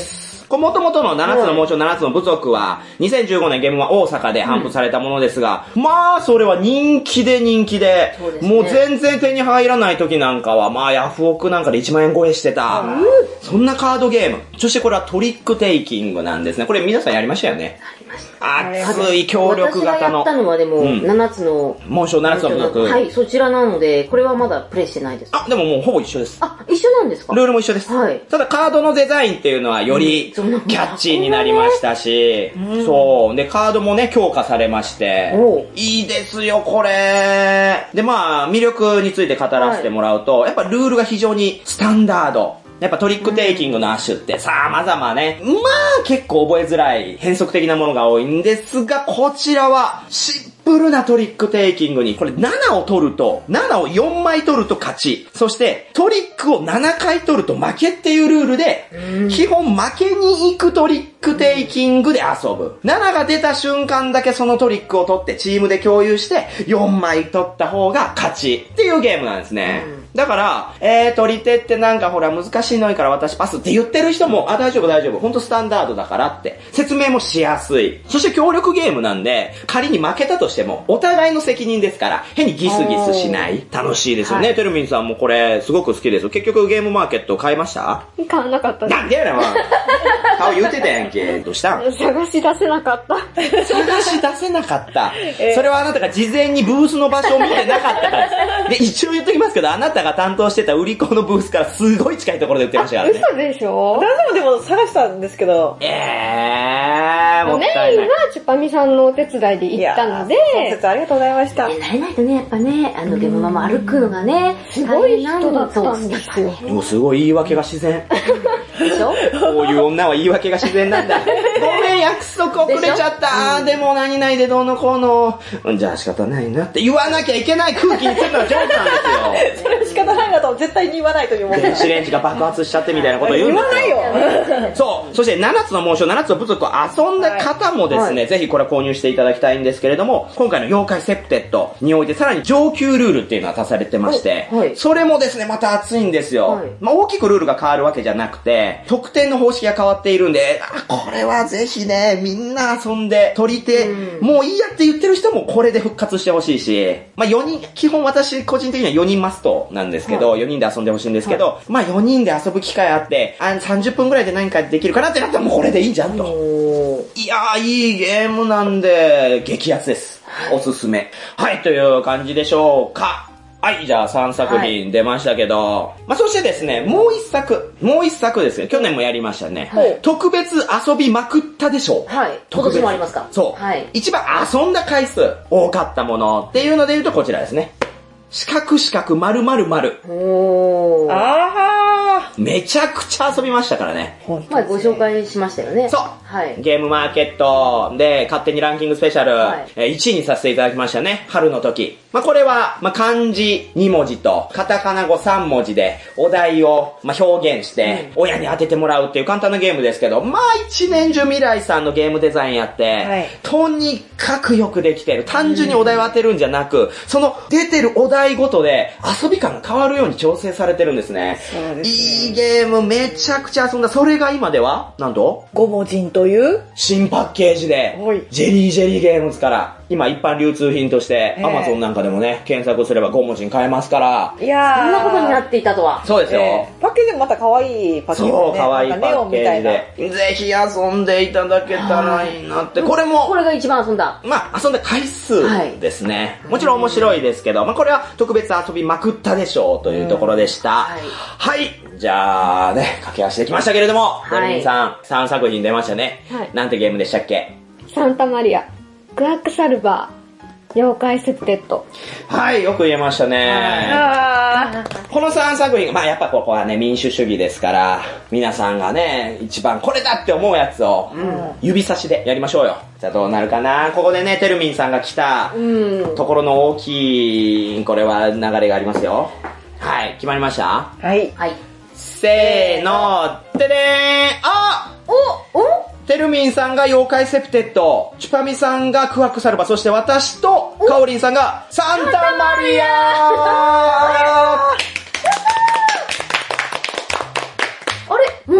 Speaker 2: これ元々のななつの紋章ななつの部族は、にせんじゅうごねんゲームは大阪で頒布されたものですが、うん、まあ、それは人気で人気で、ね、もう全然手に入らない時なんかは、まあ、ヤフオクなんかでいちまんえん超えしてた。うん、そんなカードゲーム。そしてこれはトリックテイキングなんですね。これ皆さんやりましたよね。熱い協力型の。
Speaker 3: 私がやったのはでも、うん、ななつの
Speaker 2: 紋章ななつの部族。
Speaker 3: はい、そちらなので、これはまだプレイしてないです。
Speaker 2: あ、でももうほぼ一緒です。
Speaker 3: あ、一緒なんですか？
Speaker 2: ルールも一緒です。
Speaker 3: はい。
Speaker 2: ただカードのデザインっていうのはよりキャッチーになりましたし、うん、そう。で、カードもね、強化されまして、いいですよ、これ。で、まあ、魅力について語らせてもらうと、はい、やっぱルールが非常にスタンダード。やっぱトリックテイキングのアッシュって様々ね、まあ結構覚えづらい変則的なものが多いんですが、こちらはシンプルなトリックテイキングに、これななを取ると、ななをよんまい取ると勝ち。そしてトリックをななかい取ると負けっていうルールで、基本負けに行くトリックテイキングで遊ぶ。ななが出た瞬間だけそのトリックを取ってチームで共有してよんまい取った方が勝ちっていうゲームなんですね。だから、えー、取り手ってなんかほら難しいのいから私パスって言ってる人も、あ、大丈夫大丈夫。ほんとスタンダードだからって説明もしやすい。そして協力ゲームなんで、仮に負けたとしても、お互いの責任ですから、変にギスギスしない。楽しいですよね。はい、テルミンさんもこれすごく好きですよ。結局ゲームマーケット買いました？
Speaker 5: 買わなかったです。
Speaker 2: なんでやねん、顔言ってたやんけ。どうしたん？
Speaker 5: 探し出せなかった。
Speaker 2: 探し出せなかった。えー、それはあなたが事前にブースの場所を見てなかったからです。で、一応言っときますけど、あなたが担当してた売り子のブースからすごい近いところで売ってましたからね。
Speaker 5: 嘘でしょ？
Speaker 4: 私もでも探したんですけど。
Speaker 2: えー、もったいない。
Speaker 5: メインはチュパミさんのお手伝いで行ったので。
Speaker 4: 本日ありがとうございました。
Speaker 3: 慣れないとね、やっぱね、あのゲームママ歩くのがね、
Speaker 5: すごい人だったんですよ。
Speaker 2: でもすごい言い訳が自然。
Speaker 3: でしょ？
Speaker 2: こういう女は言い訳が自然なんだ。ごめん、約束遅れちゃった。でも何々でどうのこうの。じゃあ仕方ないなって言わなきゃいけない空気にするのは上手なんですよ。
Speaker 4: それ仕方ないなと絶対に言わないと思う。
Speaker 2: 電子レンジが爆発しちゃってみたいなことを言うんですよ。
Speaker 4: 言わないよ。
Speaker 2: そう。そしてななつの紋章、ななつの部族を遊んだ方もですね、はいはい、ぜひこれ購入していただきたいんですけれども、今回の妖怪セプテッドにおいてさらに上級ルールっていうのが足されてまして、はい、それもですね、また熱いんですよ。はい、まあ大きくルールが変わるわけじゃなくて、得点の方式が変わっているんで、あ、これはぜひね、みんな遊んで、取り手、うん、もういいやって言ってる人もこれで復活してほしいし、まあよにん、基本私個人的にはよにんマストなんですけど、はい、よにんで遊んでほしいんですけど、はい、まあよにんで遊ぶ機会あって、あさんじゅっぷんぐらいで何かできるかなってなったらもうこれでいいじゃんと。いやー、いいゲームなんで、激アツです。おすすめ。はい、という感じでしょうか。はい、じゃあさんさく品出ましたけど、はい、まあそしてですね、もう一作、もう一作ですね、去年もやりましたね。はい、特別遊びまくったでしょう。
Speaker 3: はい。今年もありますか？
Speaker 2: そう。はい。一番遊んだ回数多かったものっていうので言うとこちらですね。四角四角丸丸丸。
Speaker 3: おー。
Speaker 2: あー。めちゃくちゃ遊びましたからね。
Speaker 3: はい、ご紹介しましたよね。
Speaker 2: そう。
Speaker 3: はい。
Speaker 2: ゲームマーケットで勝手にランキングスペシャル、はい、いちいにさせていただきましたね。春の時。まあ、これは、まあ、漢字にもじとカタカナ語さんもじでお題を、まあ、表現して親に当ててもらうっていう簡単なゲームですけど、まあ、一年中未来さんのゲームデザインやって、はい、とにかくよくできてる。単純にお題を当てるんじゃなく、その出てるお題ごとで遊び感が変わるように調整されてるんですね。そうですね。いいゲームめちゃくちゃ遊んだ。それが今では、なんと
Speaker 4: ごもじんという
Speaker 2: 新パッケージで、ジェリージェリーゲームズから、今一般流通品として、アマゾンなんかでもね、検索すればごもじん買えますから。
Speaker 3: いやー。そんなことになっていたとは。
Speaker 2: そうですよ。
Speaker 4: えー、パッケージもまた可愛いパッケージで、ね。
Speaker 2: そう、可愛いパッケージで。ぜひ遊んでいただけたらいいなって。これも。
Speaker 3: これが一番遊んだ。
Speaker 2: まあ、遊んだ回数ですね。はい、もちろん面白いですけど、まあこれは特別遊びまくったでしょうというところでした。はい。はい。じゃあね、駆け足できましたけれども、デルミンさん、さんさく品出ましたね。はい。なんてゲームでしたっけ？
Speaker 5: サンタマリア、クワックサルバー、妖怪セプテッド。
Speaker 2: はい、よく言えましたね。このさんさく品、まあやっぱここはね、民主主義ですから、皆さんがね、一番これだって思うやつを、指差しでやりましょうよ。じゃあどうなるかな。ここでね、テルミンさんが来た、ところの大きい、これは流れがありますよ。はい、決まりました？
Speaker 4: はい。
Speaker 3: はい。
Speaker 2: せーの、てでーん！あ！
Speaker 3: お！お！
Speaker 2: テルミンさんが妖怪セプテッド、チュパミさんがクワックサルバ、そして私とカオリンさんがサンタマリア
Speaker 3: あれもう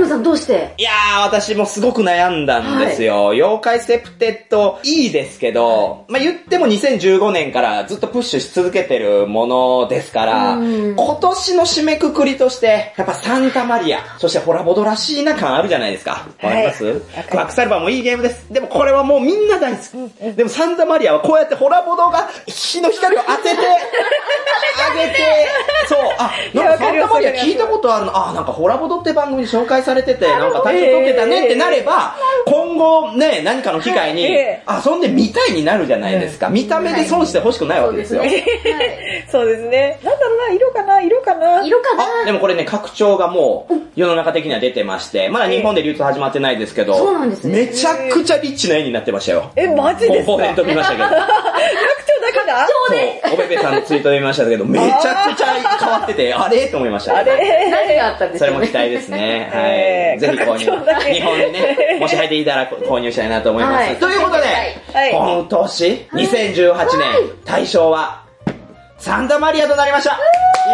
Speaker 3: さんどうして？
Speaker 2: いやー、私もすごく悩んだんですよ。はい、妖怪セプテッドいいですけど、まあ、言ってもにせんじゅうごねんからずっとプッシュし続けてるものですから、今年の締めくくりとして、やっぱサンタマリア、そしてホラボドらしいな感あるじゃないですか。わかります？はい、クワックサルバーもいいゲームです。でもこれはもうみんな大好き。でもサンタマリアはこうやってホラボドが日の光を当てて、あげて、そう、あ、なんかサンタマリア聞いたことあるの、あ、なんかホラボドって番組に紹介されてて、なんか大賞取ってたねってなれば、今後ね、何かの機会に、遊んでみたいになるじゃないですか。見た目で損して欲しくないわけですよ。
Speaker 4: そうですね。なんだろうな、色かな、色かな。
Speaker 3: 色かな。
Speaker 2: あ、でもこれね、拡張がもう世の中的には出てまして、まだ日本で流通始まってないですけど、
Speaker 3: そうなんですね。
Speaker 2: めちゃくちゃリッチな絵になってましたよ。
Speaker 4: え、マジですか？
Speaker 2: コンポーネント見ましたけど。
Speaker 4: 拡張だけだ？
Speaker 3: そうで。
Speaker 2: おべべさんのツイートで見ましたけど、めちゃくちゃ変わってて、あれと思いましたね。
Speaker 4: あれ
Speaker 3: 何があったんですか？
Speaker 2: それも期待ですね。はい。ぜひ購入。日本でね、もし入っていたら購入したいなと思います。ということで、今年、にせんじゅうはちねん、大賞は、サンタマリアとなりました。イ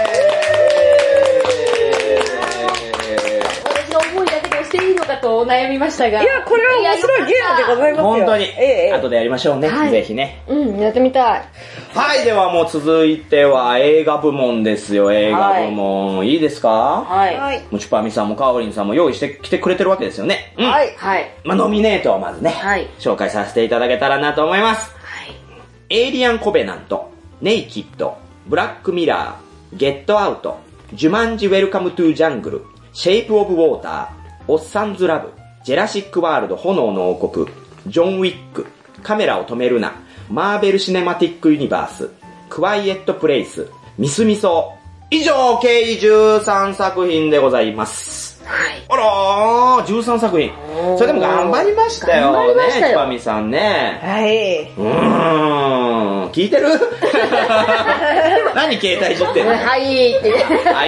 Speaker 2: エーイ。
Speaker 3: 私の思いだけで押していいのかと悩みましたが。
Speaker 4: いや、これは面白いゲームでございますよ。
Speaker 2: 本当に。ええ。後でやりましょうね。ぜひね。
Speaker 5: うん、やってみたい。
Speaker 2: はい、ではもう続いては映画部門ですよ、映画部門。はい、いいですか？
Speaker 3: はい。
Speaker 2: もちぱみさんもかおりんさんも用意してきてくれてるわけですよね。
Speaker 3: うん、はい。はい。
Speaker 2: まあ、ノミネートをまずね、はい、紹介させていただけたらなと思います。はい。エイリアンコベナント、ネイキッド、ブラックミラー、ゲットアウト、ジュマンジウェルカムトゥジャングル、シェイプオブウォーター、オッサンズラブ、ジェラシックワールド炎の王国、ジョンウィック、カメラを止めるな、マーベルシネマティックユニバース、クワイエットプレイス、ミスミソ。以上、計じゅうさんさく品でございます。はい。あらー、じゅうさんさく品。それでも頑張りましたよ。
Speaker 3: 頑張りましたよ。
Speaker 2: ね、ちぱみさんね。
Speaker 4: はい。
Speaker 2: うーん。聞いてる？何携帯いじってんの？
Speaker 3: はいって。
Speaker 2: はい。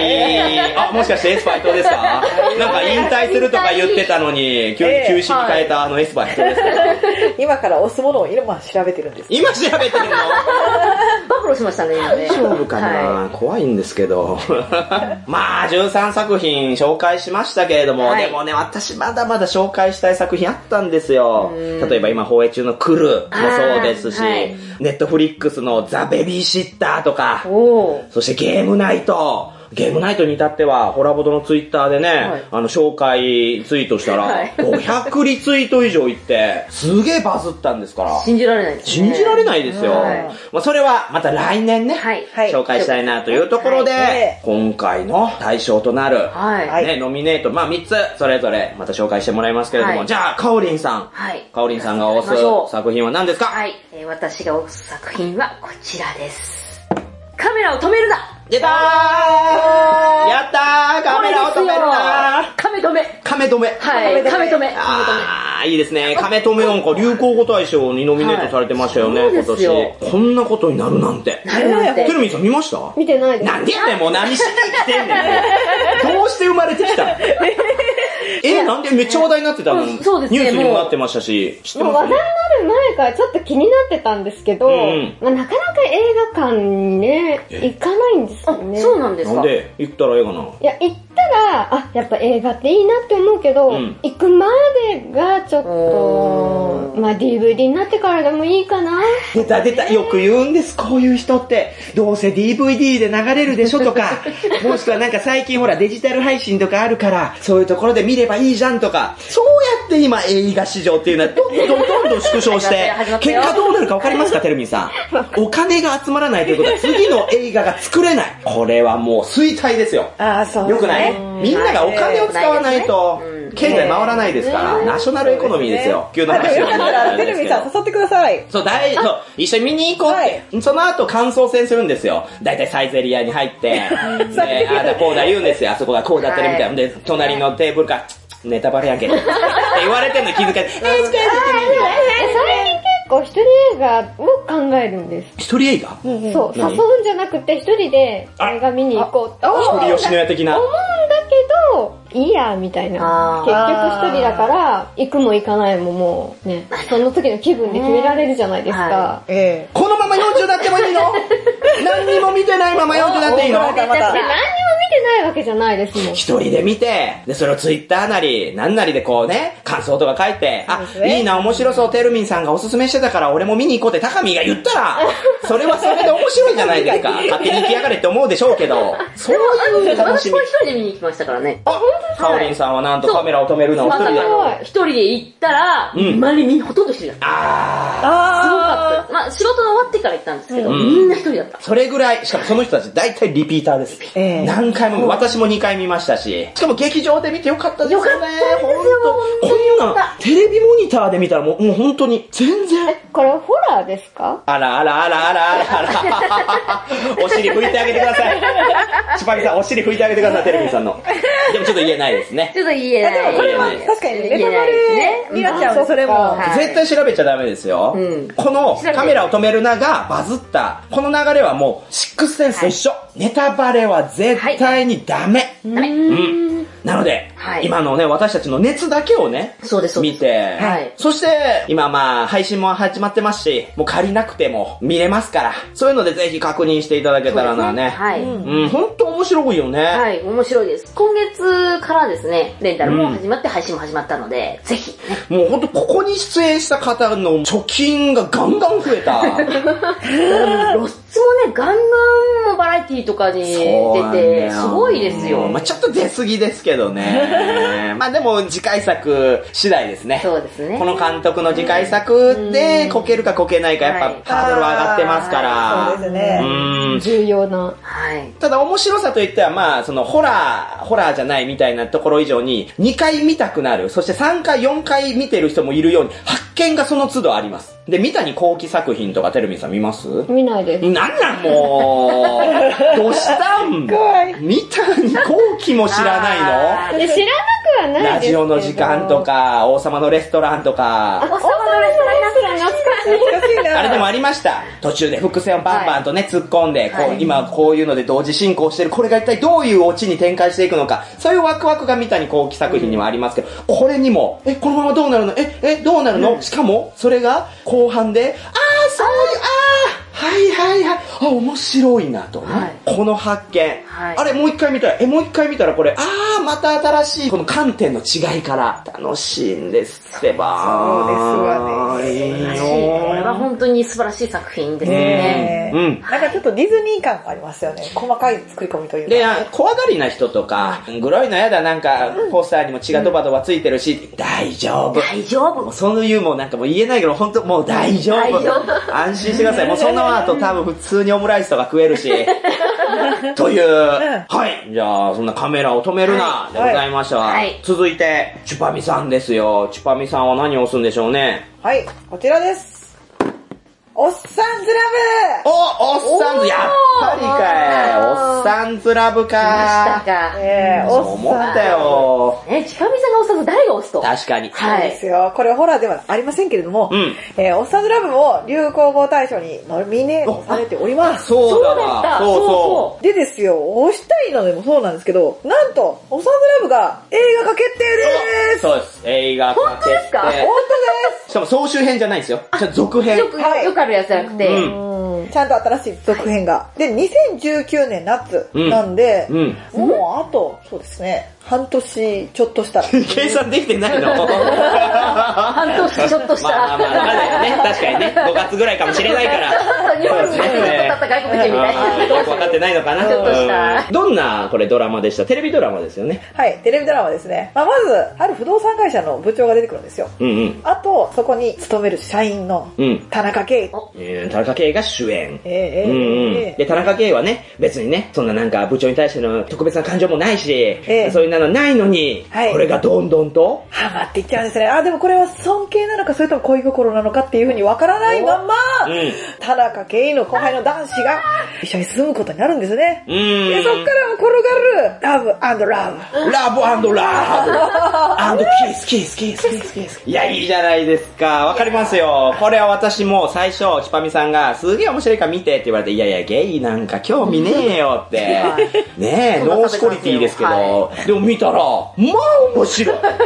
Speaker 2: あ、もしかしてエスパー伊藤ですか？なんか引退するとか言ってたのに、急に休止に変えたあのエスパー伊藤ですか？
Speaker 4: 今から押すものを今調べてるんです。
Speaker 2: 今調べてるの？
Speaker 3: 暴露しましたね、今ね。
Speaker 2: 大丈夫かな、はい、怖いんですけど。まあ、じゅうさんさく品紹介しましたけれども、はい、でもね、私まだまだ紹介したい作品あったんですよ。例えば今放映中のクルもそうですし、ネットフリックスのザ・ベビーシッターとか、そしてゲームナイト。ゲームナイトに至っては、ホラボドのツイッターでね、はい、あの、紹介ツイートしたら、はい、ごひゃくリツイート以上いって、すげえバズったんですから。
Speaker 3: 信じられないですね。
Speaker 2: 信じられないですよ。はい、まあ、それはまた来年ね、はい、紹介したいなというところで、はい、今回の対象となる、はい、ね、ノミネート、まあ、みっつ、それぞれまた紹介してもらいますけれども、はい、じゃあ、かおりんさん。はい。かおりんさんが推す作品は何ですか？
Speaker 3: はい。えー、私が推す作品はこちらです。カメラを止めるな！
Speaker 2: 出たー！やったー！カメラを止めるなー！
Speaker 3: カメ止め！
Speaker 2: カメ止め！
Speaker 3: はい、カメ止め！
Speaker 2: あー、いいですね。カメ止めなんか流行語大賞にノミネートされてましたよね、はい、今年。こんなことになるなんて。
Speaker 3: なるなんて。
Speaker 2: テルミンさん見ました？
Speaker 5: 見てないです。
Speaker 2: なんでやねん、もう何しに来てんねん。どうして生まれてきたえ、なんでめっちゃ話題になってたの？
Speaker 3: そうですね。
Speaker 2: ニュースにもなってましたし、知ってます？
Speaker 5: 話題になる前からちょっと気になってたんですけど、うん、まあ、なかなか映画館にね、行かないんですよね。
Speaker 3: そうなんですか？
Speaker 2: なんで行ったら映画なの？
Speaker 5: いや、行ったら、あ、やっぱ映画っていいなって思うけど、うん、行くまでがちょっと、まあ ディーブイディー になってからでもいいかな。
Speaker 2: 出た出た、よく言うんです、こういう人って。どうせ ディーブイディー で流れるでしょとか、もしくはなんか最近ほらデジタル配信とかあるから、そういうところで見ればいいじゃんとか、そうやって今映画市場っていうのはどんどんどんどん縮小して、結果どうなるかわかりますか、テルミンさん。お金が集まらないということは次の映画が作れない。これはもう衰退ですよ。
Speaker 4: ああ、そうですね。
Speaker 2: よくない？みんながお金を使わないと、経済回らないですから、ナショナルエコノミーですよ。急な話
Speaker 4: よかったら、テレビさん誘ってください。
Speaker 2: そう、大、そう、一緒に見に行こうって。その後感想戦するんですよ。だいたいサイゼリアに入って、で、ああだこうだ言うんですよ。あそこがこうだってるみたいな。で、隣のテーブルから、ネタバレやけど。って言われてんの気づかれて、えー、近い近い近い。
Speaker 5: 最近結構一人映画を考えるんです。
Speaker 2: 一人映画？
Speaker 5: そう、誘うんじゃなくて一人で映画見に行こうって
Speaker 2: 一人吉野家的な。
Speaker 5: 思うんだけど、いいや、みたいな。結局一人だから、行くも行かないももうね、その時の気分で決められるじゃないですか。
Speaker 2: えーえー、このままよんじゅうになってもいいの？何にも見てないままよんじゅうになっていいの？
Speaker 5: だって何にも見てないわけじゃないですもん。
Speaker 2: 一人で見て、で、それをツイッターなり、なんなりでこうね、感想とか書いて、あ、いいな、面白そう、てるみんさんがおすすめしてたから俺も見に行こうって高見が言ったら、それはそれで面白いじゃないですか。勝手に行きやがれって思うでしょうけど、そういう楽しみ。
Speaker 3: 私も一人で見に行きましたからね。
Speaker 2: あ、かおりんさんはなんとカメラを止めるのを一人で。
Speaker 3: 一人で行ったら、周りみんなほとんど一人だった。
Speaker 2: あ
Speaker 3: ー。すごかった。まあ仕事が終わってから行ったんですけど、みんな一人だった。
Speaker 2: それぐらい、しかもその人たち大体リピーターです。何回も、私もにかい見ましたし、しかも劇場で見てよかったですよね。よかったですよ。こんな、テレビモニターで見たらもう、もう本当に、全然。
Speaker 5: え、これホラーですか？
Speaker 2: あらあらあらあらあらあら。お尻拭いてあげてください。ちぱみさん、お尻拭いてあげてください、テレビさんの。でもちょっと言えないですね。
Speaker 3: ちょっと言えない。
Speaker 4: でもこれは確かにネタバレになっちゃうんで、それも。
Speaker 2: 絶対調べちゃダメですよ。このカメラを止めるながバズった、この流れはもう、シックスセンスと一緒。ネタバレは絶対にダメ。
Speaker 3: ダメ。
Speaker 2: うん。なので、今のね、私たちの熱だけをね、見て、そして、今まあ、配信も始まってますし、もう借りなくても見れますから、そういうのでぜひ確認していただけたらなね。はい。うん、ほんと面白いよね。
Speaker 3: はい、面白いです。今月からですね、レンタルも始まって配信も始まったので、ぜひ
Speaker 2: ね。もうほんとここに出演した方の貯金がガンガン増えた。
Speaker 3: ロスツもね、ガンガンバラエティとかに出て、すごいですよ。
Speaker 2: まあちょっと出過ぎですけどね。まあでも次回作次第ですね。
Speaker 3: そうですね。
Speaker 2: この監督の次回作でこけるかこけないかやっぱハードルは上がってますから。
Speaker 4: そうですね。
Speaker 2: うん。
Speaker 5: 重要な。
Speaker 3: はい。
Speaker 2: ただ面白さといってはまあそのホラー、ホラーじゃないみたいなところ以上ににかい見たくなる。そしてさんかい、よんかい見てる人もいるように発見がその都度あります。で、三谷幸喜作品とかテレビさん見ます？
Speaker 5: 見ないです。
Speaker 2: なんなんもう。どうしたん？
Speaker 4: 怖い。
Speaker 2: 三谷幸喜も知らないの？
Speaker 5: で知らなくはないですけど。
Speaker 2: ラジオの時間とか、王様のレストランとか。
Speaker 3: 王様のレストラン懐かしい。
Speaker 4: 懐かしいな。
Speaker 2: あれでもありました。途中で伏線をバンバンとね、突っ込んで、こう、今こういうので同時進行してる、これが一体どういうオチに展開していくのか、そういうワクワクが三谷幸喜作品にもありますけど、これにも、え、このままどうなるの？え、え、どうなるの？しかも、それが後半で、あー、そういう、あー、はいはいはい。あ、面白いなと、ねはい、この発見、はい。あれ、もう一回見たら、え、もう一回見たらこれ、あー、また新しい、この観点の違いから楽しいんですってば。
Speaker 4: そうですわね。
Speaker 2: いい
Speaker 3: これは本当に素晴らしい作品ですよね。
Speaker 2: うん。
Speaker 4: なんかちょっとディズニー感がありますよね。細かい作り込みというか。
Speaker 2: で、怖がりな人とか、グロいのやだ、なんか、ポスターにも血がドバドバついてるし、うん、大丈夫。
Speaker 3: 大丈夫。
Speaker 2: そういうもうなんかもう言えないけど、本当もう大丈夫。大丈夫。安心してください。もうその後多分普通にオムライスとか食えるし。という、はい。じゃあ、そんなカメラを止めるな、でございました。はい。続いて、チュパミさんですよ。チュパミさんは何を押すんでしょうね。
Speaker 4: はい、こちらです。おっさんずラブ。
Speaker 2: お、おっさんず、やっぱりかい。おっさんずラブか。
Speaker 3: ましたか。
Speaker 4: えー、
Speaker 2: そう思ったよ。
Speaker 3: え、チカミさんが押すと誰が押すと？
Speaker 2: 確かに。
Speaker 4: はい。そうですよ。これはホラーではありませんけれども、うん、えー、おっさんずラブも流行語大賞にノミネートされております。
Speaker 2: そうだわ。そうそう。
Speaker 4: でですよ、押したいのでもそうなんですけど、なんと、おっさんずラブが映画化決定でーす。
Speaker 2: そうです。映画化決定。
Speaker 3: 本当ですか？
Speaker 4: 本当です。
Speaker 2: しかも総集編じゃないんですよ。ちゃんと続編。
Speaker 3: よく、はい、よくあるやつじゃなくて、
Speaker 4: うん、ちゃんと新しい続編が。で、にせんじゅうきゅうねん夏なんで、うんうん、もうあと、そうですね、半年ちょっとしたら。
Speaker 2: 計算できてないの
Speaker 3: 半年ちょっとしたら。
Speaker 2: まあまあまあ、まだね、確かにね、ごがつぐらいかもしれないから。
Speaker 3: 日本にずっと経った外国人みたいな。
Speaker 2: よく分かってないのかな。
Speaker 3: ちょっとした。
Speaker 2: どんな、これドラマでした？テレビドラマですよね。
Speaker 4: はい、テレビドラマですね。まあ、まず、ある不動産会社の部長が出てくるんですよ。うんうん。あと、そこに勤める社員の田中圭。
Speaker 2: うん、田中圭が主演。
Speaker 4: えー、えー、
Speaker 2: うんうん。で、田中圭はね、別にね、そんななんか部長に対しての特別な感情もないし、えー、そういうのないのに、はい、これがどんどんと
Speaker 4: ハマっていっちゃうんですね。あ、でもこれは尊敬なのか、それとも恋心なのかっていう風にわからないまんま、うん、田中圭の後輩の男子が一緒に住むことになるんですね。うん。で、そっからも転がる、ラブ&ラブ。
Speaker 2: ラブ&ラブ。アンドキス、キス、キス、キス、キス。いや、いいじゃないですか。わかりますよ。これは私も最初、ひぱみさんが、すげえ面白いから見てって言われて、いやいや、ゲイなんか興味ねえよって。ねえ、ノースコリティですけど、はい、でも見たら、まあ面白い。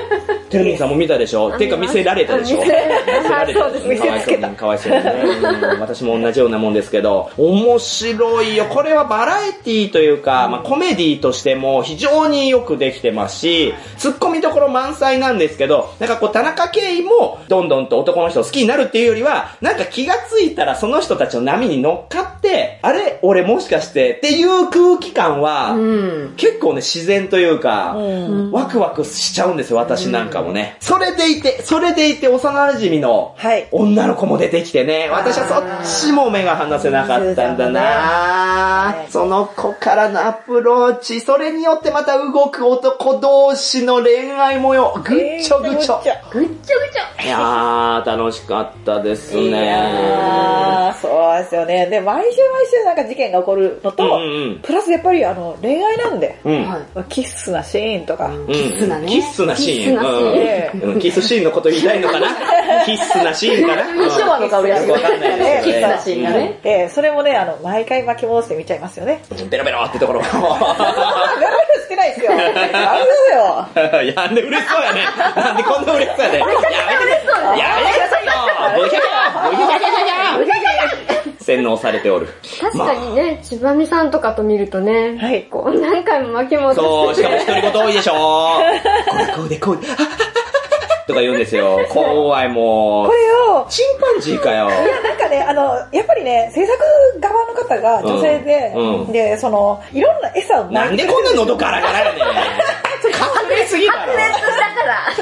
Speaker 2: テルミンさんも見たでしょ？ていうか見せられたでしょ？見せられた。
Speaker 5: そうですね。
Speaker 4: 見せつけた。
Speaker 2: かわいそうにね。私も同じようなもんですけど、面白いよ。これはバラエティというか、まあコメディとしても非常によくできてますし、ツッコミどころ満載なんですけど、なんかこう田中圭もどんどんと男の人を好きになるっていうよりは、なんか気がついたらその人たちの波に乗っかって、あれ俺もしかしてっていう空気感は、うん、結構ね自然というか、うん、ワクワクしちゃうんですよ、私なんかもね。うん、それでいて、それでいて幼馴染の女の子も出てきてね、はい、私はそっちも目が離せなかったんだな、ね、その子からのアプローチ、それによってまた動く男同士の恋愛模様、ぐっちょぐちょ。
Speaker 3: ぐっちょぐちょ。
Speaker 2: いやー、楽しかったですね。い
Speaker 4: やー、そうですよね。で、毎週毎週なんか事件が起こるのと、うんうん、プラスやっぱりあの、恋愛なんで、うん、キッスなシーンとか。
Speaker 3: キッスなね。
Speaker 2: キッスなシーン。うん、キスシーンのこと言いたいのかなキッスなシーンかな
Speaker 3: 昭和の香りやつ。わかんないです。キッスなシーンがね。
Speaker 4: えー、それもね、あの、毎回巻き戻して見ちゃいますよね。
Speaker 2: ベロベロってところ。ベロベロ
Speaker 4: してないですよ。なんでよ。
Speaker 2: いや、なんで嬉しそうやね。なんでこんな嬉しそうやね。やめてくださいよ。やめてくださいよ。ブヒャキャブヒャキャキャキャ洗脳されておる。
Speaker 5: 確かにね、まあ、千葉美さんとかと見るとね、はい、こう何回も巻き戻して。
Speaker 2: そう、しかも独り言多いでしょ。これこうでこうで、とか言うんですよ。怖いもう。
Speaker 4: これを、
Speaker 2: チンパンジーかよ。
Speaker 4: いや、なんかね、あの、やっぱりね、制作側の方が女性で、うんうん、で、その、いろんな餌を巻いて
Speaker 2: なんでこんな喉ガラガラやねん。隠れすぎだろ。
Speaker 3: 白熱したから。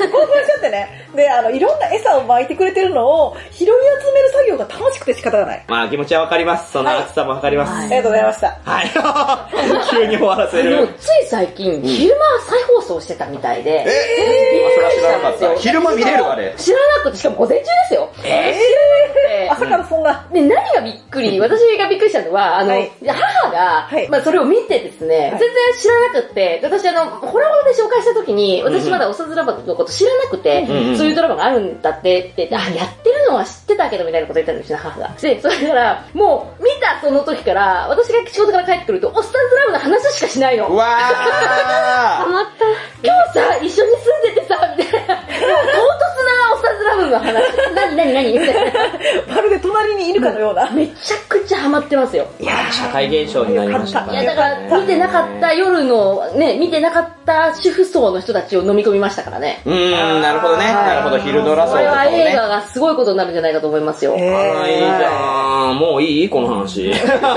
Speaker 4: 興奮しちゃってね。で、あの、いろんな餌を巻いてくれてるのを拾い集める作業が楽しくて仕方がない。
Speaker 2: まあ気持ちはわかります。その熱さもわかります、はい。
Speaker 4: ありがとうございました。
Speaker 2: はい。急に終わらせる。
Speaker 3: つい最近、昼間再放送してたみたいで。
Speaker 2: えー、知らなかった。昼間見れるあれ。
Speaker 3: 知らなくて、しかも午前中ですよ。
Speaker 2: え
Speaker 4: ー、朝からそんな。
Speaker 3: で、何がびっくり、私がびっくりしたのは、あの、はい、母が、はい、まあそれを見てですね、はい、全然知らなくて、私あの、ホラボロで紹介した時に、私まだおさずラバのこと知らなくて、うんうん、そういうドラマがあるんだってって、あ、やってるのは知ってたけどみたいなこと言ったんですよ、母が。で、それから、もう、見たその時から、私が仕事から帰ってくると、おっさんずラブの話しかしないの。
Speaker 2: うわー
Speaker 5: ハマった。
Speaker 3: 今日さ、一緒に住んでてさ、みたいな。唐突なおっさんずラブの話。何何何みたいな。
Speaker 4: まるで隣にいるかのような。
Speaker 3: めちゃくちゃハマってますよ。
Speaker 2: いやー、社会現象になりましたね。
Speaker 3: いや、だから、見てなかった夜の、ね、見てなかった主婦層の人たちを飲み込みましたからね。
Speaker 2: うーん、なるほどね。なるほど、昼ドラ層とか、ね。
Speaker 3: これは映画がすごいことになるんじゃないかと思いますよ。
Speaker 2: ああ、いいじゃん。もういいこの話。い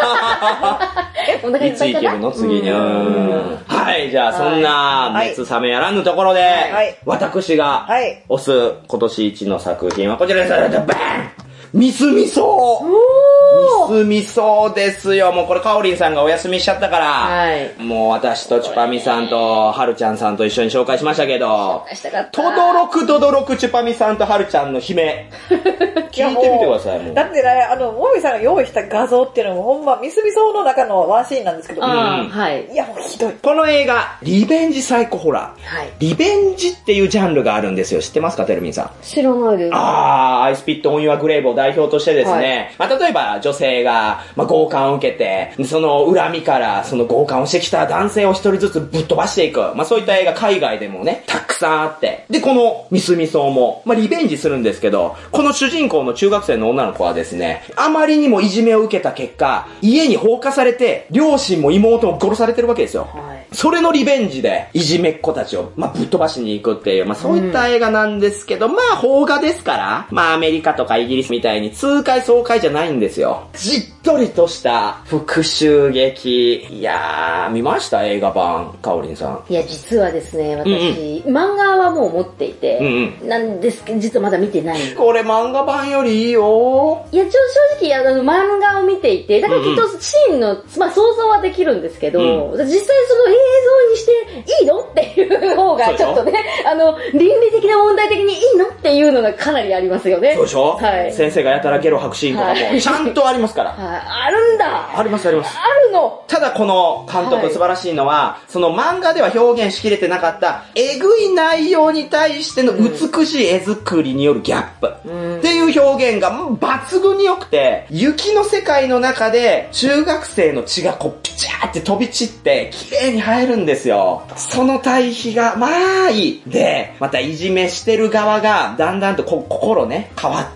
Speaker 2: ついけるの次に。はい、じゃあそんな熱冷めやらぬところで、私が推す今年一の作品はこちらです。バーンミスミソーミスミソーですよ。もうこれカオリンさんがお休みしちゃったから、はい、もう私とチュパミさんとハルちゃんさんと一緒に紹介しましたけど、とどろくとどろくチュパミさんとハルちゃんの悲鳴。聞いてみてください。もう
Speaker 4: だってね、あの、もみさんが用意した画像っていうのもほんまミスミソーの中のワンシーンなんですけど、うん、
Speaker 3: はい。
Speaker 4: いやもうひどい。
Speaker 2: この映画、リベンジサイコホラー。はい。リベンジっていうジャンルがあるんですよ。知ってますか、テルミンさん。
Speaker 5: 知らないです。
Speaker 2: あー、アイスピットオンユアグレイブを代表としてですね、はい、まあ、例えば女性が、まあ、強姦を受けて、その恨みからその強姦をしてきた男性を一人ずつぶっ飛ばしていく。まあ、そういった映画海外でもね、たくさんあって。で、このミスミソーも、まあ、リベンジするんですけど、この主人公の中学生の女の子はですね、あまりにもいじめを受けた結果、家に放火されて、両親も妹も殺されてるわけですよ。はい、それのリベンジで、いじめっ子たちを、まあ、ぶっ飛ばしに行くっていう、まあ、そういった映画なんですけど、うん、まあ、邦画ですから、まあ、アメリカとかイギリスみたいに痛快爽快じゃないんですよ。じっとりとした復讐劇。いやー、見ました映画版、カオリンさん。
Speaker 3: いや、実はですね、私、うんうん、漫画はもう持っていて、うんうん、なんですけど、実はまだ見てない。
Speaker 2: これ漫画版よりいいよ。
Speaker 3: いや、正直、あの、漫画を見ていて、だからきっとシーンの、まあ、想像はできるんですけど、うん、実際その映像にしていいのっていう方がちょっとね、あの、倫理的な問題的にいいのっていうのがかなりありますよね。
Speaker 2: そうでしょ、はい、先生がやたらゲロ吐くシーンとかも、ちゃんとありますから。
Speaker 3: はい、あるんだ。
Speaker 2: ありますあります。
Speaker 3: あるの。
Speaker 2: ただこの監督素晴らしいのは、はい、その漫画では表現しきれてなかった、えぐい内容に対しての美しい絵作りによるギャップ。うん、っていういう表現が抜群に良くて、雪の世界の中で中学生の血がこうピチャーって飛び散って綺麗に生えるんですよ。その対比がまあいい。で、またいじめしてる側がだんだんとこ心ね変わって、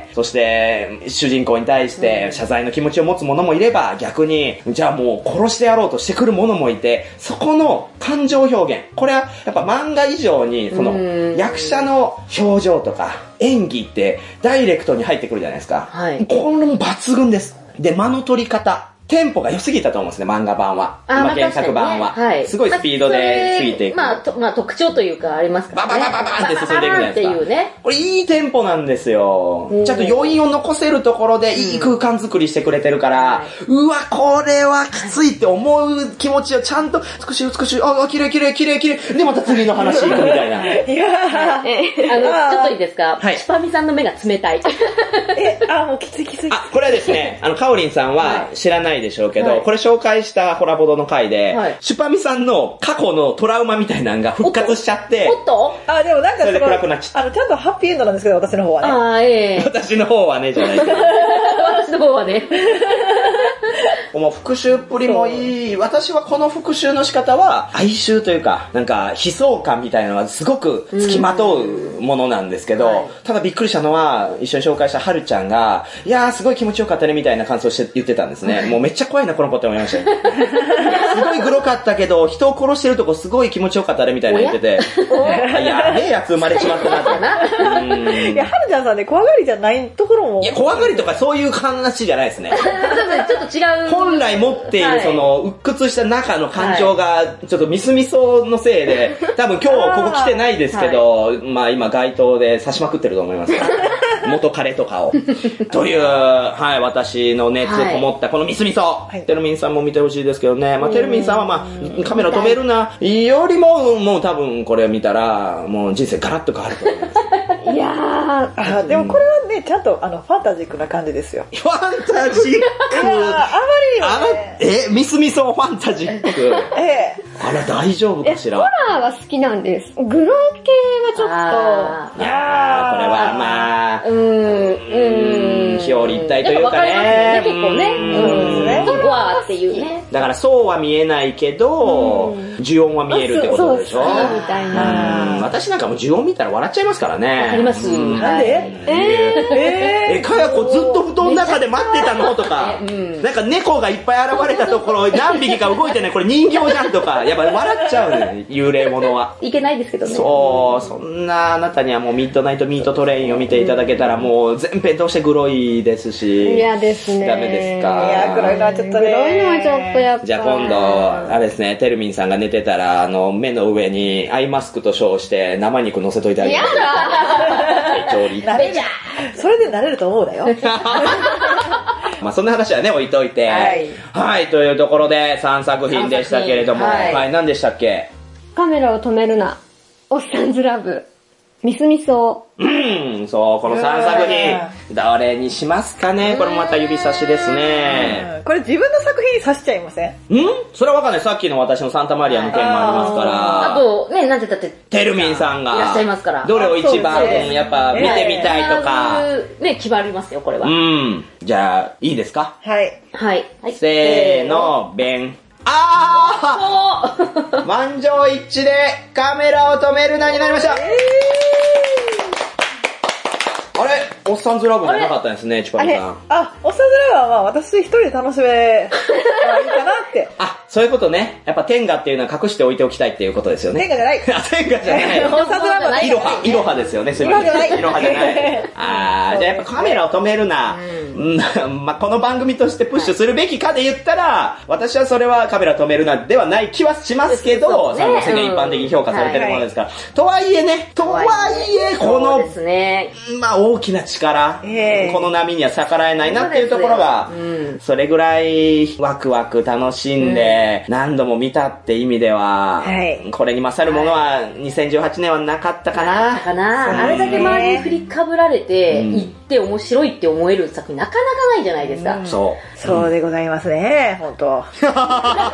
Speaker 2: そして主人公に対して謝罪の気持ちを持つ者もいれば、逆にじゃあもう殺してやろうとしてくる者もいて、そこの感情表現、これはやっぱ漫画以上にその役者の表情とか演技ってダイレクトに入ってくるじゃないですか。はい、これも抜群です。で、間の取り方。テンポが良すぎたと思うんですね、漫画版は。今原作版は、ね。はい。すごいスピードで過ぎていく。
Speaker 3: まあ、とまあ特徴というかありますからね。
Speaker 2: バババババンって進んでいくじゃないですか。っていうね。これいいテンポなんですよ。ちゃんと余韻を残せるところでいい空間作りしてくれてるから、うん、うわ、これはきついって思う気持ちをちゃんと、美しい美しい、あ、綺麗綺麗綺麗綺麗でまた次の話行くみたいな。いや
Speaker 3: ー。あの、ちょっといいですか、はい、チュパミさんの目が冷たい。
Speaker 4: え、あ、もうきついきつい。
Speaker 2: あ、これはですね、あの、カオリンさんは知らないでしょうけど、はい、これ紹介したホラボドの回で、はい、シュパミさんの過去のトラウマみたいなのが復活しちゃって、
Speaker 3: おっと
Speaker 4: あ、でもなんか
Speaker 2: それで暗くなっちゃった。
Speaker 4: あの、ちゃんとハッピーエンドなんですけど、私の方はね。
Speaker 3: あー、ええー。
Speaker 2: 私の方はね、じゃないけど。
Speaker 3: 私の方はね。
Speaker 2: もう復讐っぷりもいい。私はこの復讐の仕方は哀愁というか、なんか悲壮感みたいなのはすごく付きまとうものなんですけど、はい、ただびっくりしたのは、一緒に紹介したはるちゃんが、いやーすごい気持ちよかったねみたいな感想をして言ってたんですね。もうめっちゃ怖いなこの子って思いましたよ。すごいグロかったけど、人を殺してるとこすごい気持ちよかったねみたいな言ってて、やべえやつ生まれちまったなって。
Speaker 4: いや、はるちゃんさんね、怖がりじゃないところも。
Speaker 2: いや、怖がりとかそういう話じゃないですね。
Speaker 3: ちょっと違う。
Speaker 2: 本来持っているその、鬱屈した中の感情が、ちょっとミスミソのせいで、多分今日ここ来てないですけど、はい、まあ今街頭で刺しまくってると思います。元彼とかを。という、はい、私の熱こもったこのミスミソ。はい、テルミンさんも見てほしいですけどね。まあテルミンさんはまあ、カメラ止めるな、よりも、もう多分これを見たら、もう人生ガラッと変わると思います。
Speaker 3: いやー
Speaker 4: あ、でもこれはね、ちゃんとあのファンタジックな感じですよ。
Speaker 2: ファンタジック。い
Speaker 4: やー、あまりにもね。
Speaker 2: え、ミスミソファンタジック。ええ。あら、大丈夫かしら。
Speaker 5: ホラーは好きなんです。グロ系はちょっと。
Speaker 2: いやー、これはまあ、うーん、うーん、表裏一体というかね。
Speaker 3: 結構ね。うん。どこはっていうね。
Speaker 2: だからそうは見えないけど、呪音は見えるってことでしょ。
Speaker 5: そうみたいな。
Speaker 2: 私なんかもう呪音見たら笑っちゃいますからね。
Speaker 3: わかります。
Speaker 4: なんで？
Speaker 3: えー、
Speaker 2: えー、かやこずっと布団の中で待ってたのとか、なんか猫がいっぱい現れたところ何匹か動いてない、これ人形じゃんとか、やっぱ笑っちゃうね、幽霊ものは。
Speaker 3: いけないですけどね。
Speaker 2: そう、そんなあなたにはもうミッドナイトミートトレインを見ていただけたらもう全編通してグロいですし。
Speaker 5: 嫌ですね。
Speaker 2: ダメですか。
Speaker 4: いや、グロいのはちょっとね。
Speaker 5: グロいのはちょっとやっぱ。
Speaker 2: じゃあ今度、あれですね、テルミンさんが寝てたら、あの、目の上にアイマスクと称して生肉乗せといてあげる。
Speaker 3: やだ
Speaker 2: 調理。
Speaker 4: 慣れじゃそれで慣れると思うだよ。
Speaker 2: まあそんな話はね、置いといて。はい。はい、というところでさんさく品でしたけれども。はい、はい、何でしたっけ？
Speaker 5: カメラを止めるな。おっさんずラブ。ミスミソ。
Speaker 2: うん、そう、このさんさく品。どれにしますかね？これもまた指差しですね。
Speaker 4: これ自分の作品に刺しちゃいません？ん？
Speaker 2: それはわかんない。さっきの私のサンタマリアの件もありますから。
Speaker 3: あと、ね、なんて言ったって。
Speaker 2: テルミンさんが。
Speaker 3: いらっしゃいますから。
Speaker 2: どれを一番、やっぱ見てみたいとか。
Speaker 3: ね、決まりますよ、これは。
Speaker 2: うん。じゃあ、いいですか？
Speaker 4: はい。
Speaker 3: はい。
Speaker 2: せーの、べん。あー満場一致でカメラを止めるなになりました。えー、あれおっさんずラブじゃなかったんですね、チュパミさん。
Speaker 4: あ、おっさんずラブはまあ私一人で楽しめばいいかなって。
Speaker 2: あ、そういうことね。やっぱ天下っていうのは隠しておいておきたいっていうことですよね。
Speaker 4: 天下じゃない。
Speaker 2: あ、天下じゃない。
Speaker 4: おっさんずラブは
Speaker 2: イロハ、イロハですよね。すみません。
Speaker 4: イロハじゃない。
Speaker 2: イロハじゃない。あー、じゃあやっぱカメラを止めるな。うん、まあ、この番組としてプッシュするべきかで言ったら、私はそれはカメラ止めるなではない気はしますけど、その世間一般的に評価されてるものですから。とはいえね、とはいえ、この、まあ大きな力、この波には逆らえないなっていうところが、それぐらいワクワク楽しんで、何度も見たって意味では、これに勝るものはにせんじゅうはちねんはなかったかな。
Speaker 3: かな。あれだけ周りに振りかぶられて、行って面白いって思える作品なかなかないじゃないですか。
Speaker 2: そう。
Speaker 4: そうでございますね、本当。
Speaker 2: 江戸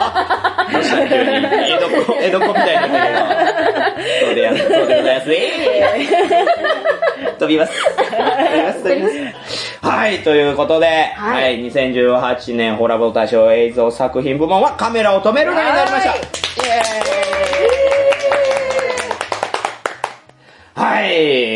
Speaker 2: っ子、江戸っ子みたいなだけど。そうでやる、そうでございますね。飛びます。飛びます。 はい、ということで、
Speaker 3: はい、
Speaker 2: はい、にせんじゅうはちねんホラボド大賞映像作品部門はカメラを止めるなになりました。イエーイ。はい、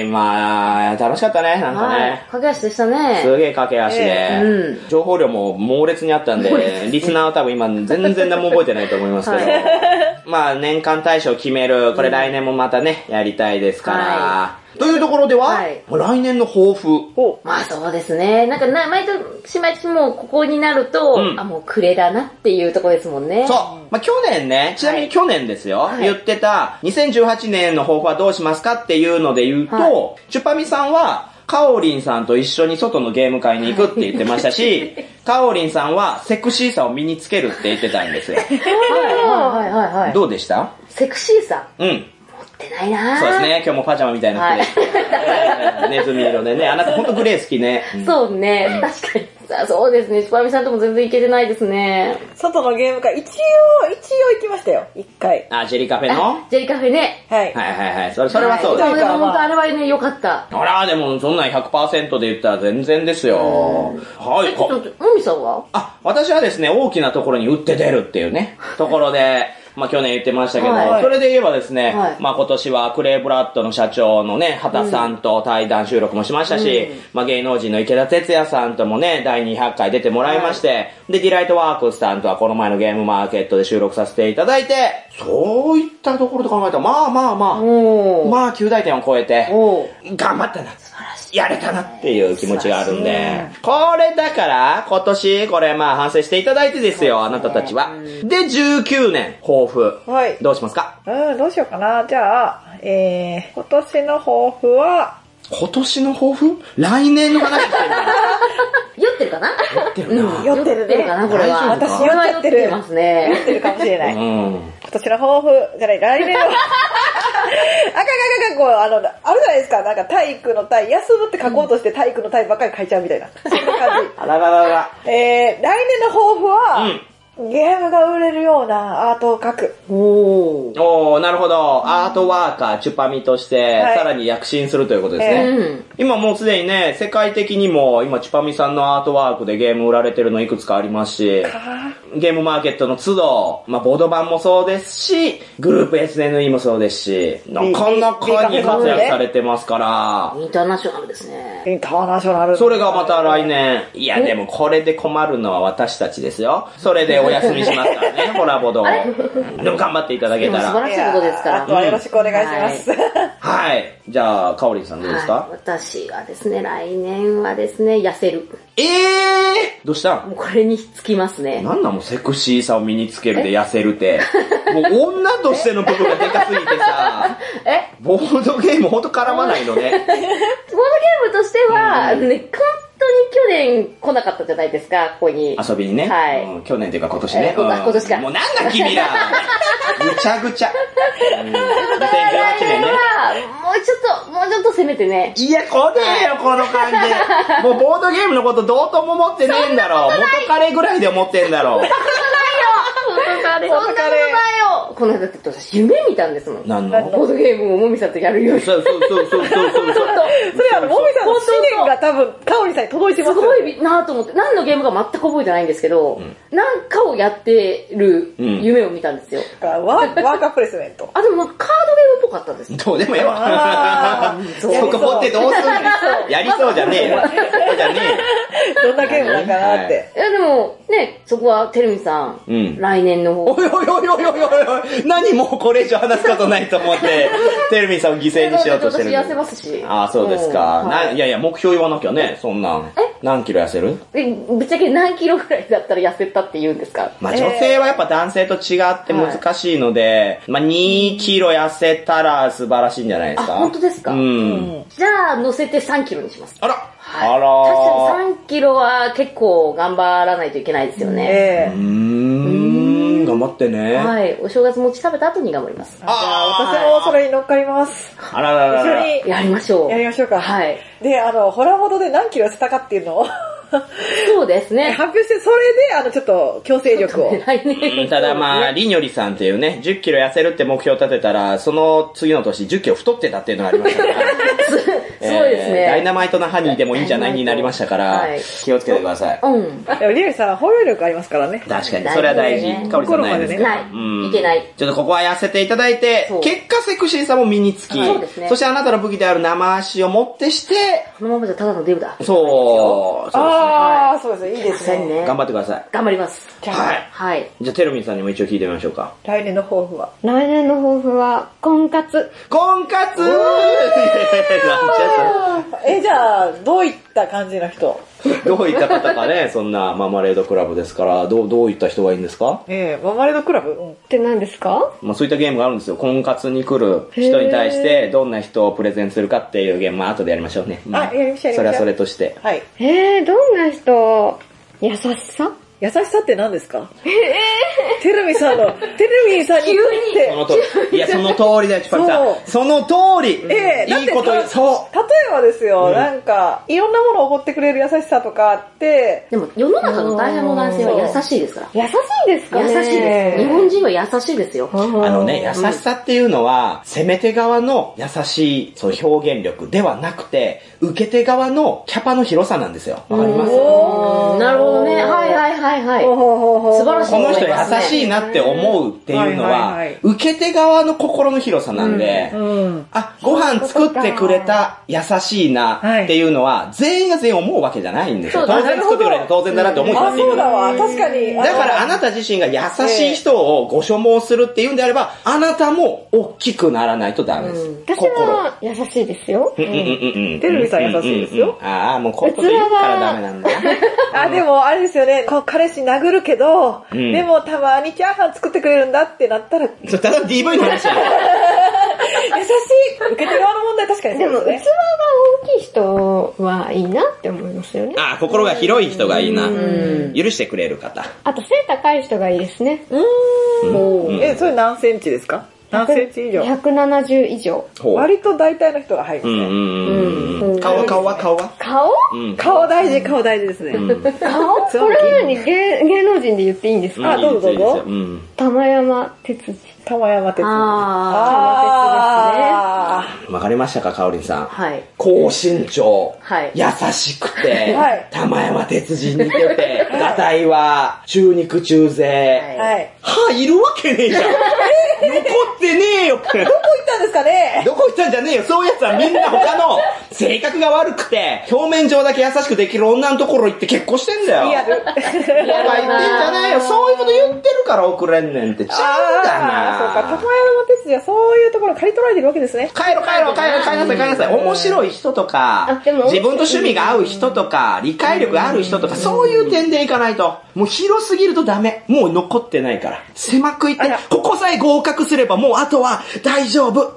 Speaker 2: まあ、楽しかったね、なんかね。はい、
Speaker 3: 駆け足でしたね。
Speaker 2: すげえ駆け足で、えーうん、情報量も猛烈にあったんで、リスナーは多分今全然何も覚えてないと思いますけど、はい、まあ年間大賞決める、これ来年もまたね、やりたいですから、はい、というところでは、はい、来年の抱負。
Speaker 3: まあそうですね。なんかな、毎年毎年もうここになると、うん、あ、もう暮れだなっていうところですもんね。
Speaker 2: そう。まあ去年ね、ちなみに去年ですよ、はい、言ってた、にせんじゅうはちねんの抱負はどうしますかっていうので言うと、はい、チュパミさんは、カオリンさんと一緒に外のゲーム会に行くって言ってましたし、カオリンさんはセクシーさを身につけるって言ってたんですよ。はい
Speaker 3: はいはいはい。
Speaker 2: どうでした？
Speaker 3: セクシーさ？
Speaker 2: うん。
Speaker 3: ってないな。
Speaker 2: そうですね。今日もパジャマみたいな服で、はい、ネズミ色でね。あなたほんとグレー好きね。
Speaker 3: うん、そうね、うん、確かに。そうですね。シュパミさんとも全然行けてないですね。
Speaker 4: 外のゲーム会、一応、一応行きましたよ。一回。
Speaker 2: あ、ジェリカフェの
Speaker 3: ジェリカフェね。
Speaker 4: はい。
Speaker 2: はいはいはい。それ、それはそうです。
Speaker 3: でも本当あれはね、良かった。
Speaker 2: あら、でもそんなん ひゃくパーセント で言ったら全然ですよ。はい。
Speaker 3: ちょっと、もみさんは？
Speaker 2: あ、私はですね、大きなところに打って出るっていうね、ところで、まあ去年言ってましたけど、はい、それで言えばですね、はい、まあ今年はクレイブラッドの社長のね、畑さんと対談収録もしましたし、うん、まあ芸能人の池田哲也さんともね、だいにひゃっかい出てもらいまして、はい、で、ディライトワークスさんとはこの前のゲームマーケットで収録させていただいて、そういったところで考えたら、まあまあまあ、まあきゅう大点を超えて、頑張ったな。やれたなっていう気持ちがあるんで。これだから、今年、これまあ反省していただいてですよ、あなたたちは。で、じゅうきゅうねん、抱負。はい。どうしますか？
Speaker 4: うん、どうしようかな。じゃあ、えー、今年の抱負は、
Speaker 2: 今年の抱負？来年の話してるの
Speaker 3: 酔ってるかな？
Speaker 2: 酔ってるな。
Speaker 4: 酔ってるね。
Speaker 3: かな、これは。
Speaker 4: 私酔っちゃってる。
Speaker 3: 酔ってますね。
Speaker 4: 酔ってるかもしれない。うん。今年の抱負、じゃない、来年の。あかんかんかん、こう、あの、あるじゃないですか、なんか体育の体、休むって書こうとして体育の体ばっかり書いちゃうみたいな。そんな感じ。
Speaker 2: あらららら。
Speaker 4: えー、来年の抱負は、うんゲームが売れるようなアートを描く。
Speaker 2: おー。おー、なるほど。アートワーカー、チュパミとして、はい、さらに躍進するということですね。えー、今もうすでにね、世界的にも、今チュパミさんのアートワークでゲーム売られてるのいくつかありますし、ゲームマーケットの都度、まあ、ボード版もそうですし、グループ エスエヌイー もそうですし、なかなかに活躍されてますから。
Speaker 3: インターナショナルですね。
Speaker 4: インターナショナル。
Speaker 2: それがまた来年。いや、でもこれで困るのは私たちですよ。それでお休みしますからね、ホラボド。でも頑張っていただけたら。
Speaker 3: 素晴らしいことですから。
Speaker 4: あとはよろしくお願いします。はい。
Speaker 2: はい、じゃあ、かおりんさんどうですか？はい、
Speaker 3: 私はですね、来年はですね、痩せる。
Speaker 2: えーどうしたん？
Speaker 3: もうこれにつきますね。
Speaker 2: なんなんもうセクシーさを身につけるで痩せるって。もう女としての部分がでかすぎてさ、えボードゲームほんと絡まないのね。ボードゲー
Speaker 3: ムとしては、うん、ね、本当に去年来なかったじゃないですか、ここに。
Speaker 2: 遊びにね。
Speaker 3: はい。
Speaker 2: うん、去年っていうか今年ね。
Speaker 3: うん、今年か。
Speaker 2: もうなんだ君ら。ぐちゃぐちゃ。うん、にせんじゅうはちねんね。
Speaker 3: もうちょっと、もうちょっと攻めてね。
Speaker 2: いや、来ねえよ、この感じ。もうボードゲームのことどうとも思ってねえんだろ。元彼ぐらいで思ってんだろ。
Speaker 3: 元彼。元彼だよ。この間だって私夢見たんですもん。
Speaker 2: 何の？
Speaker 3: ボードゲームをもみさんとやるように。
Speaker 2: そうそうそうそうそうそう。それ
Speaker 4: はもみさんの思念が多分、かおりさんに届いてます。
Speaker 3: すごいなと思って、何のゲームか全く覚えてないんですけど、うん、なんかをやってる夢を見たんですよ。
Speaker 4: うん、ワーカープレスメント。
Speaker 3: あ、でもカードゲームっぽかったです。
Speaker 2: どうでもええわ。そこ持ってどうするの？やりそうじゃねえよ。そうじゃね
Speaker 4: えよ。どんなゲームだかなって。
Speaker 3: いやでも、ね、そこはテルミさん、うん、来年の方。
Speaker 2: おいおいおいおいおいおい、何もうこれ以上話すことないと思って、テルミさんを犠牲にしようとしてる。
Speaker 3: 私痩せますし。
Speaker 2: ああ、そうですか。はい、いやいや、目標言わなきゃね、そんなん。え何キロ痩せる？
Speaker 3: え、ぶっちゃけ何キロぐらいだったら痩せたって言うんですか？
Speaker 2: まあ女性はやっぱ男性と違って難しいので、はい、まあにキロ痩せたら素晴らしいんじゃないですか？
Speaker 3: あ、本当ですか？
Speaker 2: うん。
Speaker 3: じゃあ乗せてさんキロにします。
Speaker 2: あら、
Speaker 3: はい、
Speaker 2: あら
Speaker 3: 確かにさんキロは結構頑張らないといけないですよね。
Speaker 2: うーん、頑張ってね。
Speaker 3: はい。お正月餅食べた後に頑張ります。
Speaker 4: ああ、私もそれに乗っかります。
Speaker 2: あらららら。
Speaker 3: 一緒にやりましょう。
Speaker 4: やりましょうか。
Speaker 3: はい。
Speaker 4: で、あの、ホラボドで何キロ痩せたかっていうのを
Speaker 3: そうですね。
Speaker 4: 発表して、それで、あの、ちょっと、強制力を。
Speaker 2: うん、ただまあ、りにょりさんっていうね、じゅっキロ痩せるって目標を立てたら、その次の年じゅっキロ太ってたっていうのがありましたから。
Speaker 3: すごいですね、
Speaker 2: えー。ダイナマイトなハニーでもいいんじゃないになりましたから、はい、気をつけてください。
Speaker 3: うん。
Speaker 4: でも、りょりさん、包容力ありますからね。
Speaker 2: 確かに、それは大事。かおりさんないですか？
Speaker 3: ない。うん。いけない。
Speaker 2: ちょっとここは痩せていただいて、結果セクシーさも身につき、そうですね。そしてあなたの武器である生足をもってして、
Speaker 3: このままじゃただのデブだ。
Speaker 2: そう。
Speaker 4: ああ、そうですね。いいですね。
Speaker 2: 頑張ってください。
Speaker 3: 頑張ります。
Speaker 2: はい。
Speaker 3: はい。
Speaker 2: じゃあ、てるみんさんにも一応聞いてみましょうか。
Speaker 4: 来年の抱負は？
Speaker 5: 来年の抱負は、婚活。
Speaker 2: 婚活
Speaker 4: え、じゃあ、どういった感じの人？
Speaker 2: どういった方かね、そんなママレードクラブですから、どう、どういった人がいいんですか？
Speaker 4: ええー、ママレードクラブ、うん、
Speaker 5: って何ですか？
Speaker 2: まあそういったゲームがあるんですよ。婚活に来る人に対して、どんな人をプレゼンするかっていうゲーム、まあ後でやりましょうね。
Speaker 4: あ、やりましょう、
Speaker 2: それはそれとして。
Speaker 4: はい。
Speaker 5: えー、どんな人？優しさ？
Speaker 4: 優しさって何ですか？えー、てるみさんの、てるみさんにとって。
Speaker 2: その通り。いや、その通りだよ、チュパミさん。その通り。
Speaker 4: ええー、
Speaker 2: いいこと言う。そう。
Speaker 4: 例えばですよ、うん、なんか、いろんなものをおごってくれる優しさとかって、
Speaker 3: でも世の中の大半の男性は優しいですから。
Speaker 5: 優しいですかね？
Speaker 3: 優しいです。日本人は優しいですよ。
Speaker 2: あのね、優しさっていうのは、攻め手側の優しいそう表現力ではなくて、受け手側のキャパの広さなんですよ。わかります？
Speaker 3: なるほどね。はいはいはいはい。素晴らしい。
Speaker 2: この人優しいなって思うっていうのは、受け手側の心の広さなんで、あ、ご飯作ってくれた優しいなっていうのは、全員が全員思うわけじゃないんですよ。当然作ってくれて当然だなって思う人がいる。
Speaker 4: あ、そうだわ。確かに。
Speaker 2: だからあなた自身が優しい人をご所望するっていうんであれば、あなたも大きくならないとダメです。
Speaker 5: 私は優しいですよ。
Speaker 4: てるみさん優しいですよ。
Speaker 2: ああ、もうこういうこと言うからダメなんだ。
Speaker 4: あ、でもあれですよね、彼氏殴るけど、でもたまにチャーハン作ってくれるんだってなったら、
Speaker 2: ただ ディーブイ の話や。
Speaker 4: 優しい。受け手側の問題確かにそうですね。
Speaker 5: でも器が大きい人はいいなって思いますよね。
Speaker 2: ああ、心が広い人がいいな。許してくれる方。
Speaker 5: あと背高い人がいいですね。
Speaker 4: うーん。え、それ何センチですか？何センチ以上？
Speaker 5: ひゃくななじゅう以上。
Speaker 4: 割と大体の人が入るんですね。
Speaker 2: 顔は顔は顔は
Speaker 5: 顔？
Speaker 4: 顔大事、顔大事ですね。
Speaker 5: 顔？これは何？芸芸能人で言っていいんですか？
Speaker 4: あ、どうぞどうぞ。
Speaker 5: 玉山哲司。
Speaker 4: 玉山哲司。
Speaker 3: あ
Speaker 2: ー。わかりましたか、かおりんさん。
Speaker 3: はい。
Speaker 2: 高身長。
Speaker 3: はい。
Speaker 2: 優しくて。
Speaker 4: はい。
Speaker 2: 玉山哲司に似てて。がたいは中肉中背。
Speaker 4: はい。
Speaker 2: 歯いるわけねえじゃん。残ってねえよ。どこ行
Speaker 4: ったんですかね？
Speaker 2: どこ行ったんじゃねえよ。そういうやつはみんな他の性格が悪くて、表面上だけ優しくできる女のところ行って結婚してんだよ。
Speaker 4: リアル。
Speaker 2: リアル言ってんじゃねえよ。そういうこと言ってるから遅れんねんってちゃうんだな。
Speaker 4: そうか、玉山哲司はそういうところ借り取られてるわけですね。
Speaker 2: 帰ろ帰ろ帰ろ帰りなさい帰りなさい。面白い人とか、自分と趣味が合う人とか、理解力がある人とか、そういう点でいかないと。もう広すぎるとダメ。もう残ってないから。狭くいって、ここさえ合格すればもうあとは大丈夫。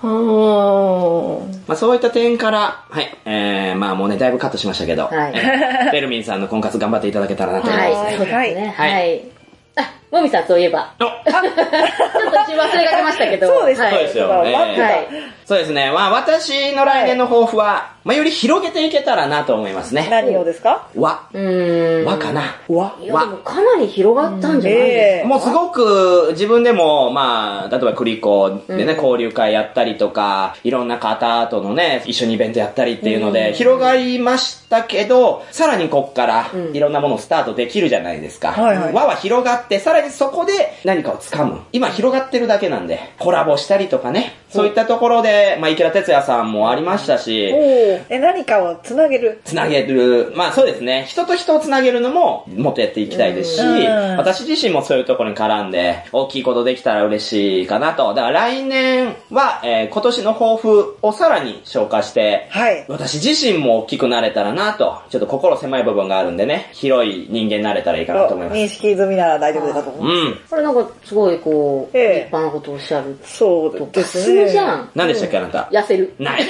Speaker 2: まあそういった点から、はい、えー、まあもうね、だいぶカットしましたけど、はい、ベルミンさんの婚活頑張っていただけたらなと思いますね。
Speaker 3: はい、そうですね。はい。はいあ、もみさんといえば。ちょっと一番忘れかけましたけど。
Speaker 4: そうです、
Speaker 2: はい、そうですよ、ね。はい。そうですね。まあ私の来年の抱負は、はい、まあより広げていけたらなと思いますね。
Speaker 4: 何をですか？
Speaker 2: 和。うーん。和かな。
Speaker 4: 和。
Speaker 3: いやでもかなり広がったんじゃないですか。
Speaker 2: もうすごく自分でも、まあ、例えばクリコでね、うん、交流会やったりとか、いろんな方とのね、一緒にイベントやったりっていうので、広がりましたけど、さらにこっから、いろんなものをスタートできるじゃないですか。はいはい、和は広がって、さらにそこで何かを掴む。今広がってるだけなんで、コラボしたりとかね、そういったところで、まあ、池田哲也さんもありましたし、
Speaker 4: え、何かをつなげる。
Speaker 2: つなげる。まあそうですね。人と人をつなげるのももっとやっていきたいですし、私自身もそういうところに絡んで、大きいことできたら嬉しいかなと。だから来年は、えー、今年の抱負をさらに消化して、はい、私自身も大きくなれたらなと、ちょっと心狭い部分があるんでね、広い人間になれたらいいかなと思います。
Speaker 4: 認識済みなら大丈夫だと思います。
Speaker 3: うん。これなんかすごいこう、えー、立派なことをおっしゃる。
Speaker 4: そうですね。
Speaker 3: すじゃん。
Speaker 2: 何でしたっけあなた。
Speaker 3: 痩せる。
Speaker 2: ない。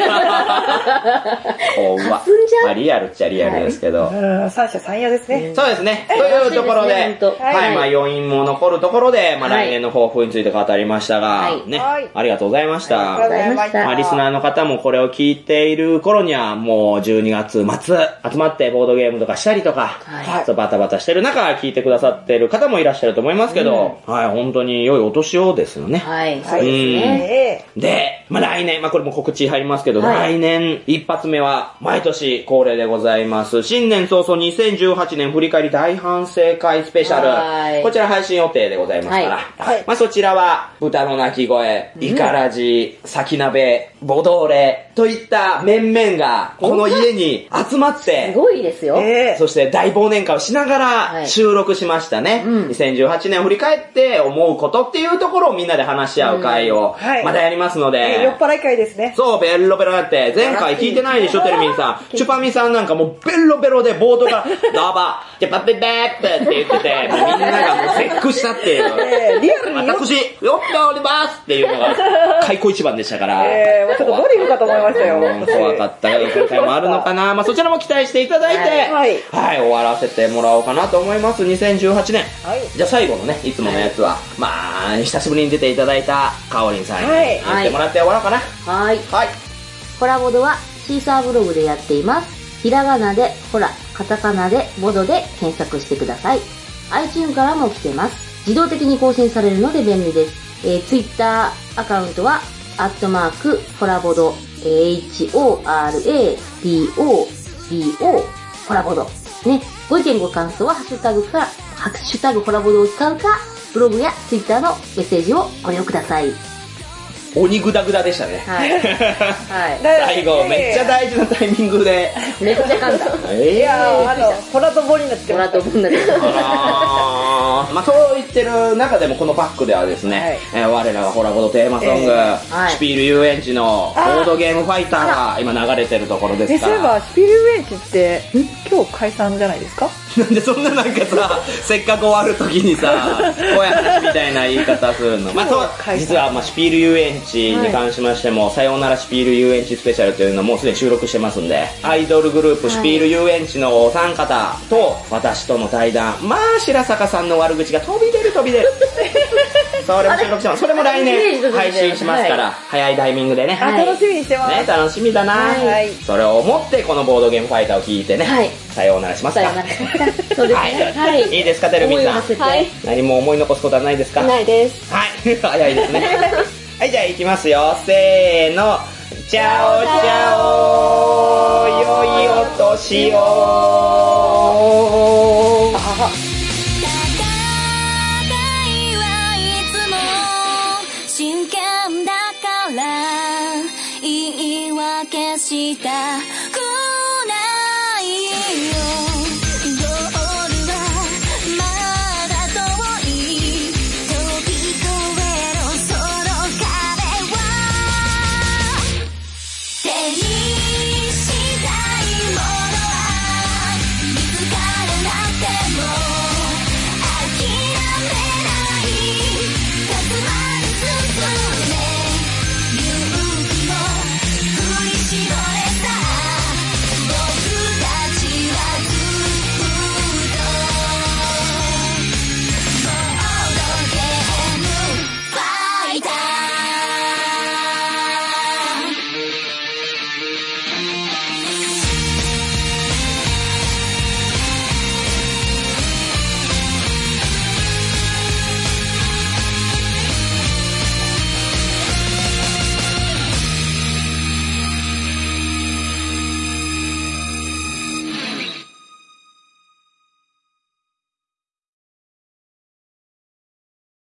Speaker 2: 怖っ。
Speaker 3: かすんじゃん。
Speaker 2: まあリアルっちゃリアルですけど。
Speaker 4: うん、三者三様ですね。
Speaker 2: そうですね。というところで、はい、まあ余韻も残るところで、まあ来年の抱負について語りましたが、ね、ありがとうございました。
Speaker 3: ありがとうございました。
Speaker 2: まあリスナーの方もこれを聞いている頃には、もうじゅうにがつ末、集まってボードゲームとかしたりとか、そうバタバタしてる中、聞いてくださってる方もいらっしゃると思いますけど、はい、本当に良いお年をですよね。
Speaker 3: はい、そうですね。
Speaker 2: で、まあ来年、まあこれも告知入りますけど、来年一発目は毎年恒例でございます。新年早々にせんじゅうはちねん振り返り大反省会スペシャル。こちら配信予定でございますから。まあそちらは、豚の鳴き声、イカラジ、先鍋、ボドーレといった面々がこの家に集まって、
Speaker 3: すごいですよ。
Speaker 2: そして大忘年会をしながら収録しましたね。にせんじゅうはちねんを振り返って思うことっていうところをみんなで話し合う会をまたやりますので。
Speaker 4: 酔っ払い会ですね。
Speaker 2: そう、ベロベロだって。前回聞いてないでしょ、テルミンさん。チュパミさんなんかもうベロベロでボードから、どうも、チュパピベップって言ってて、もうみんながもう絶句したっていう。
Speaker 4: リアルに
Speaker 2: 私、酔っておりますっていうのが、開口一番でしたから。
Speaker 4: えー、もうちょっとドリフかと思いましたよ。
Speaker 2: 怖かったけど、今回もあるのかな。まあそちらも期待していただいて、はい、はい、終わらせてもらおうかなと思います。にせんじゅうはちねん。はい、じゃあ最後のね、いつものやつは、まあ、久しぶりに出ていただいたかおりんさんに言ってもらって終わろうかな。
Speaker 3: はい。はい。コラボドはシーサーブログでやっています。ひらがなで、ほら、カタカナで、ボドで検索してください。iTunes からも来てます。自動的に更新されるので便利です。えー、Twitter アカウントは、アットマーク、コラボド、エイチオーアールエービーオーディーオー、コラボド。ね。ご意見ご感想は、ハッシュタグから、ハッシュタグコラボドを使うか、ブログや Twitter のメッセージをご利用ください。
Speaker 2: 鬼グダグダでしたね。
Speaker 3: はい。はい。
Speaker 2: 最後、めっちゃ大事なタイミングで。
Speaker 3: めっちゃ噛んだ。
Speaker 4: いやー、あの、ホラドボになって
Speaker 3: ホラドボになって
Speaker 2: あー、まあそう言ってる中でもこのパックではですね、はい、えー、我らがホラボドテーマソング、えーはい、シピール遊園地のボードゲームファイターが今流れてるところですから。
Speaker 4: そういえば、シピール遊園地って、今日解散じゃないですか？
Speaker 2: なんでそんななんかさ、せっかく終わる時にさ、こういう話みたいな言い方するの。まあそう、実はまあシピール遊園地に関しましても、はい、さようならシピール遊園地スペシャルというのをもうすでに収録してますんで、アイドルグループシピール遊園地のお三方と私との対談、まあ白坂さんの悪口が飛び出る飛び出る。それも収録してます。それも来年配信しますから、はい、早いタイミングでね。
Speaker 4: あ、楽しみにしてます。
Speaker 2: ね、楽しみだな、はい、それを思ってこのボードゲームファイターを聞いてね、はい、さようならしますか。
Speaker 3: さようならしますか。そうですね。
Speaker 2: はい。いいですか、てるみさん。
Speaker 5: はい。
Speaker 2: 何も思い残すことはないですか？
Speaker 5: ないです。
Speaker 2: はい。早いですね。はい、じゃあ行きますよ。せーの。チャオチャオ、良いお年を。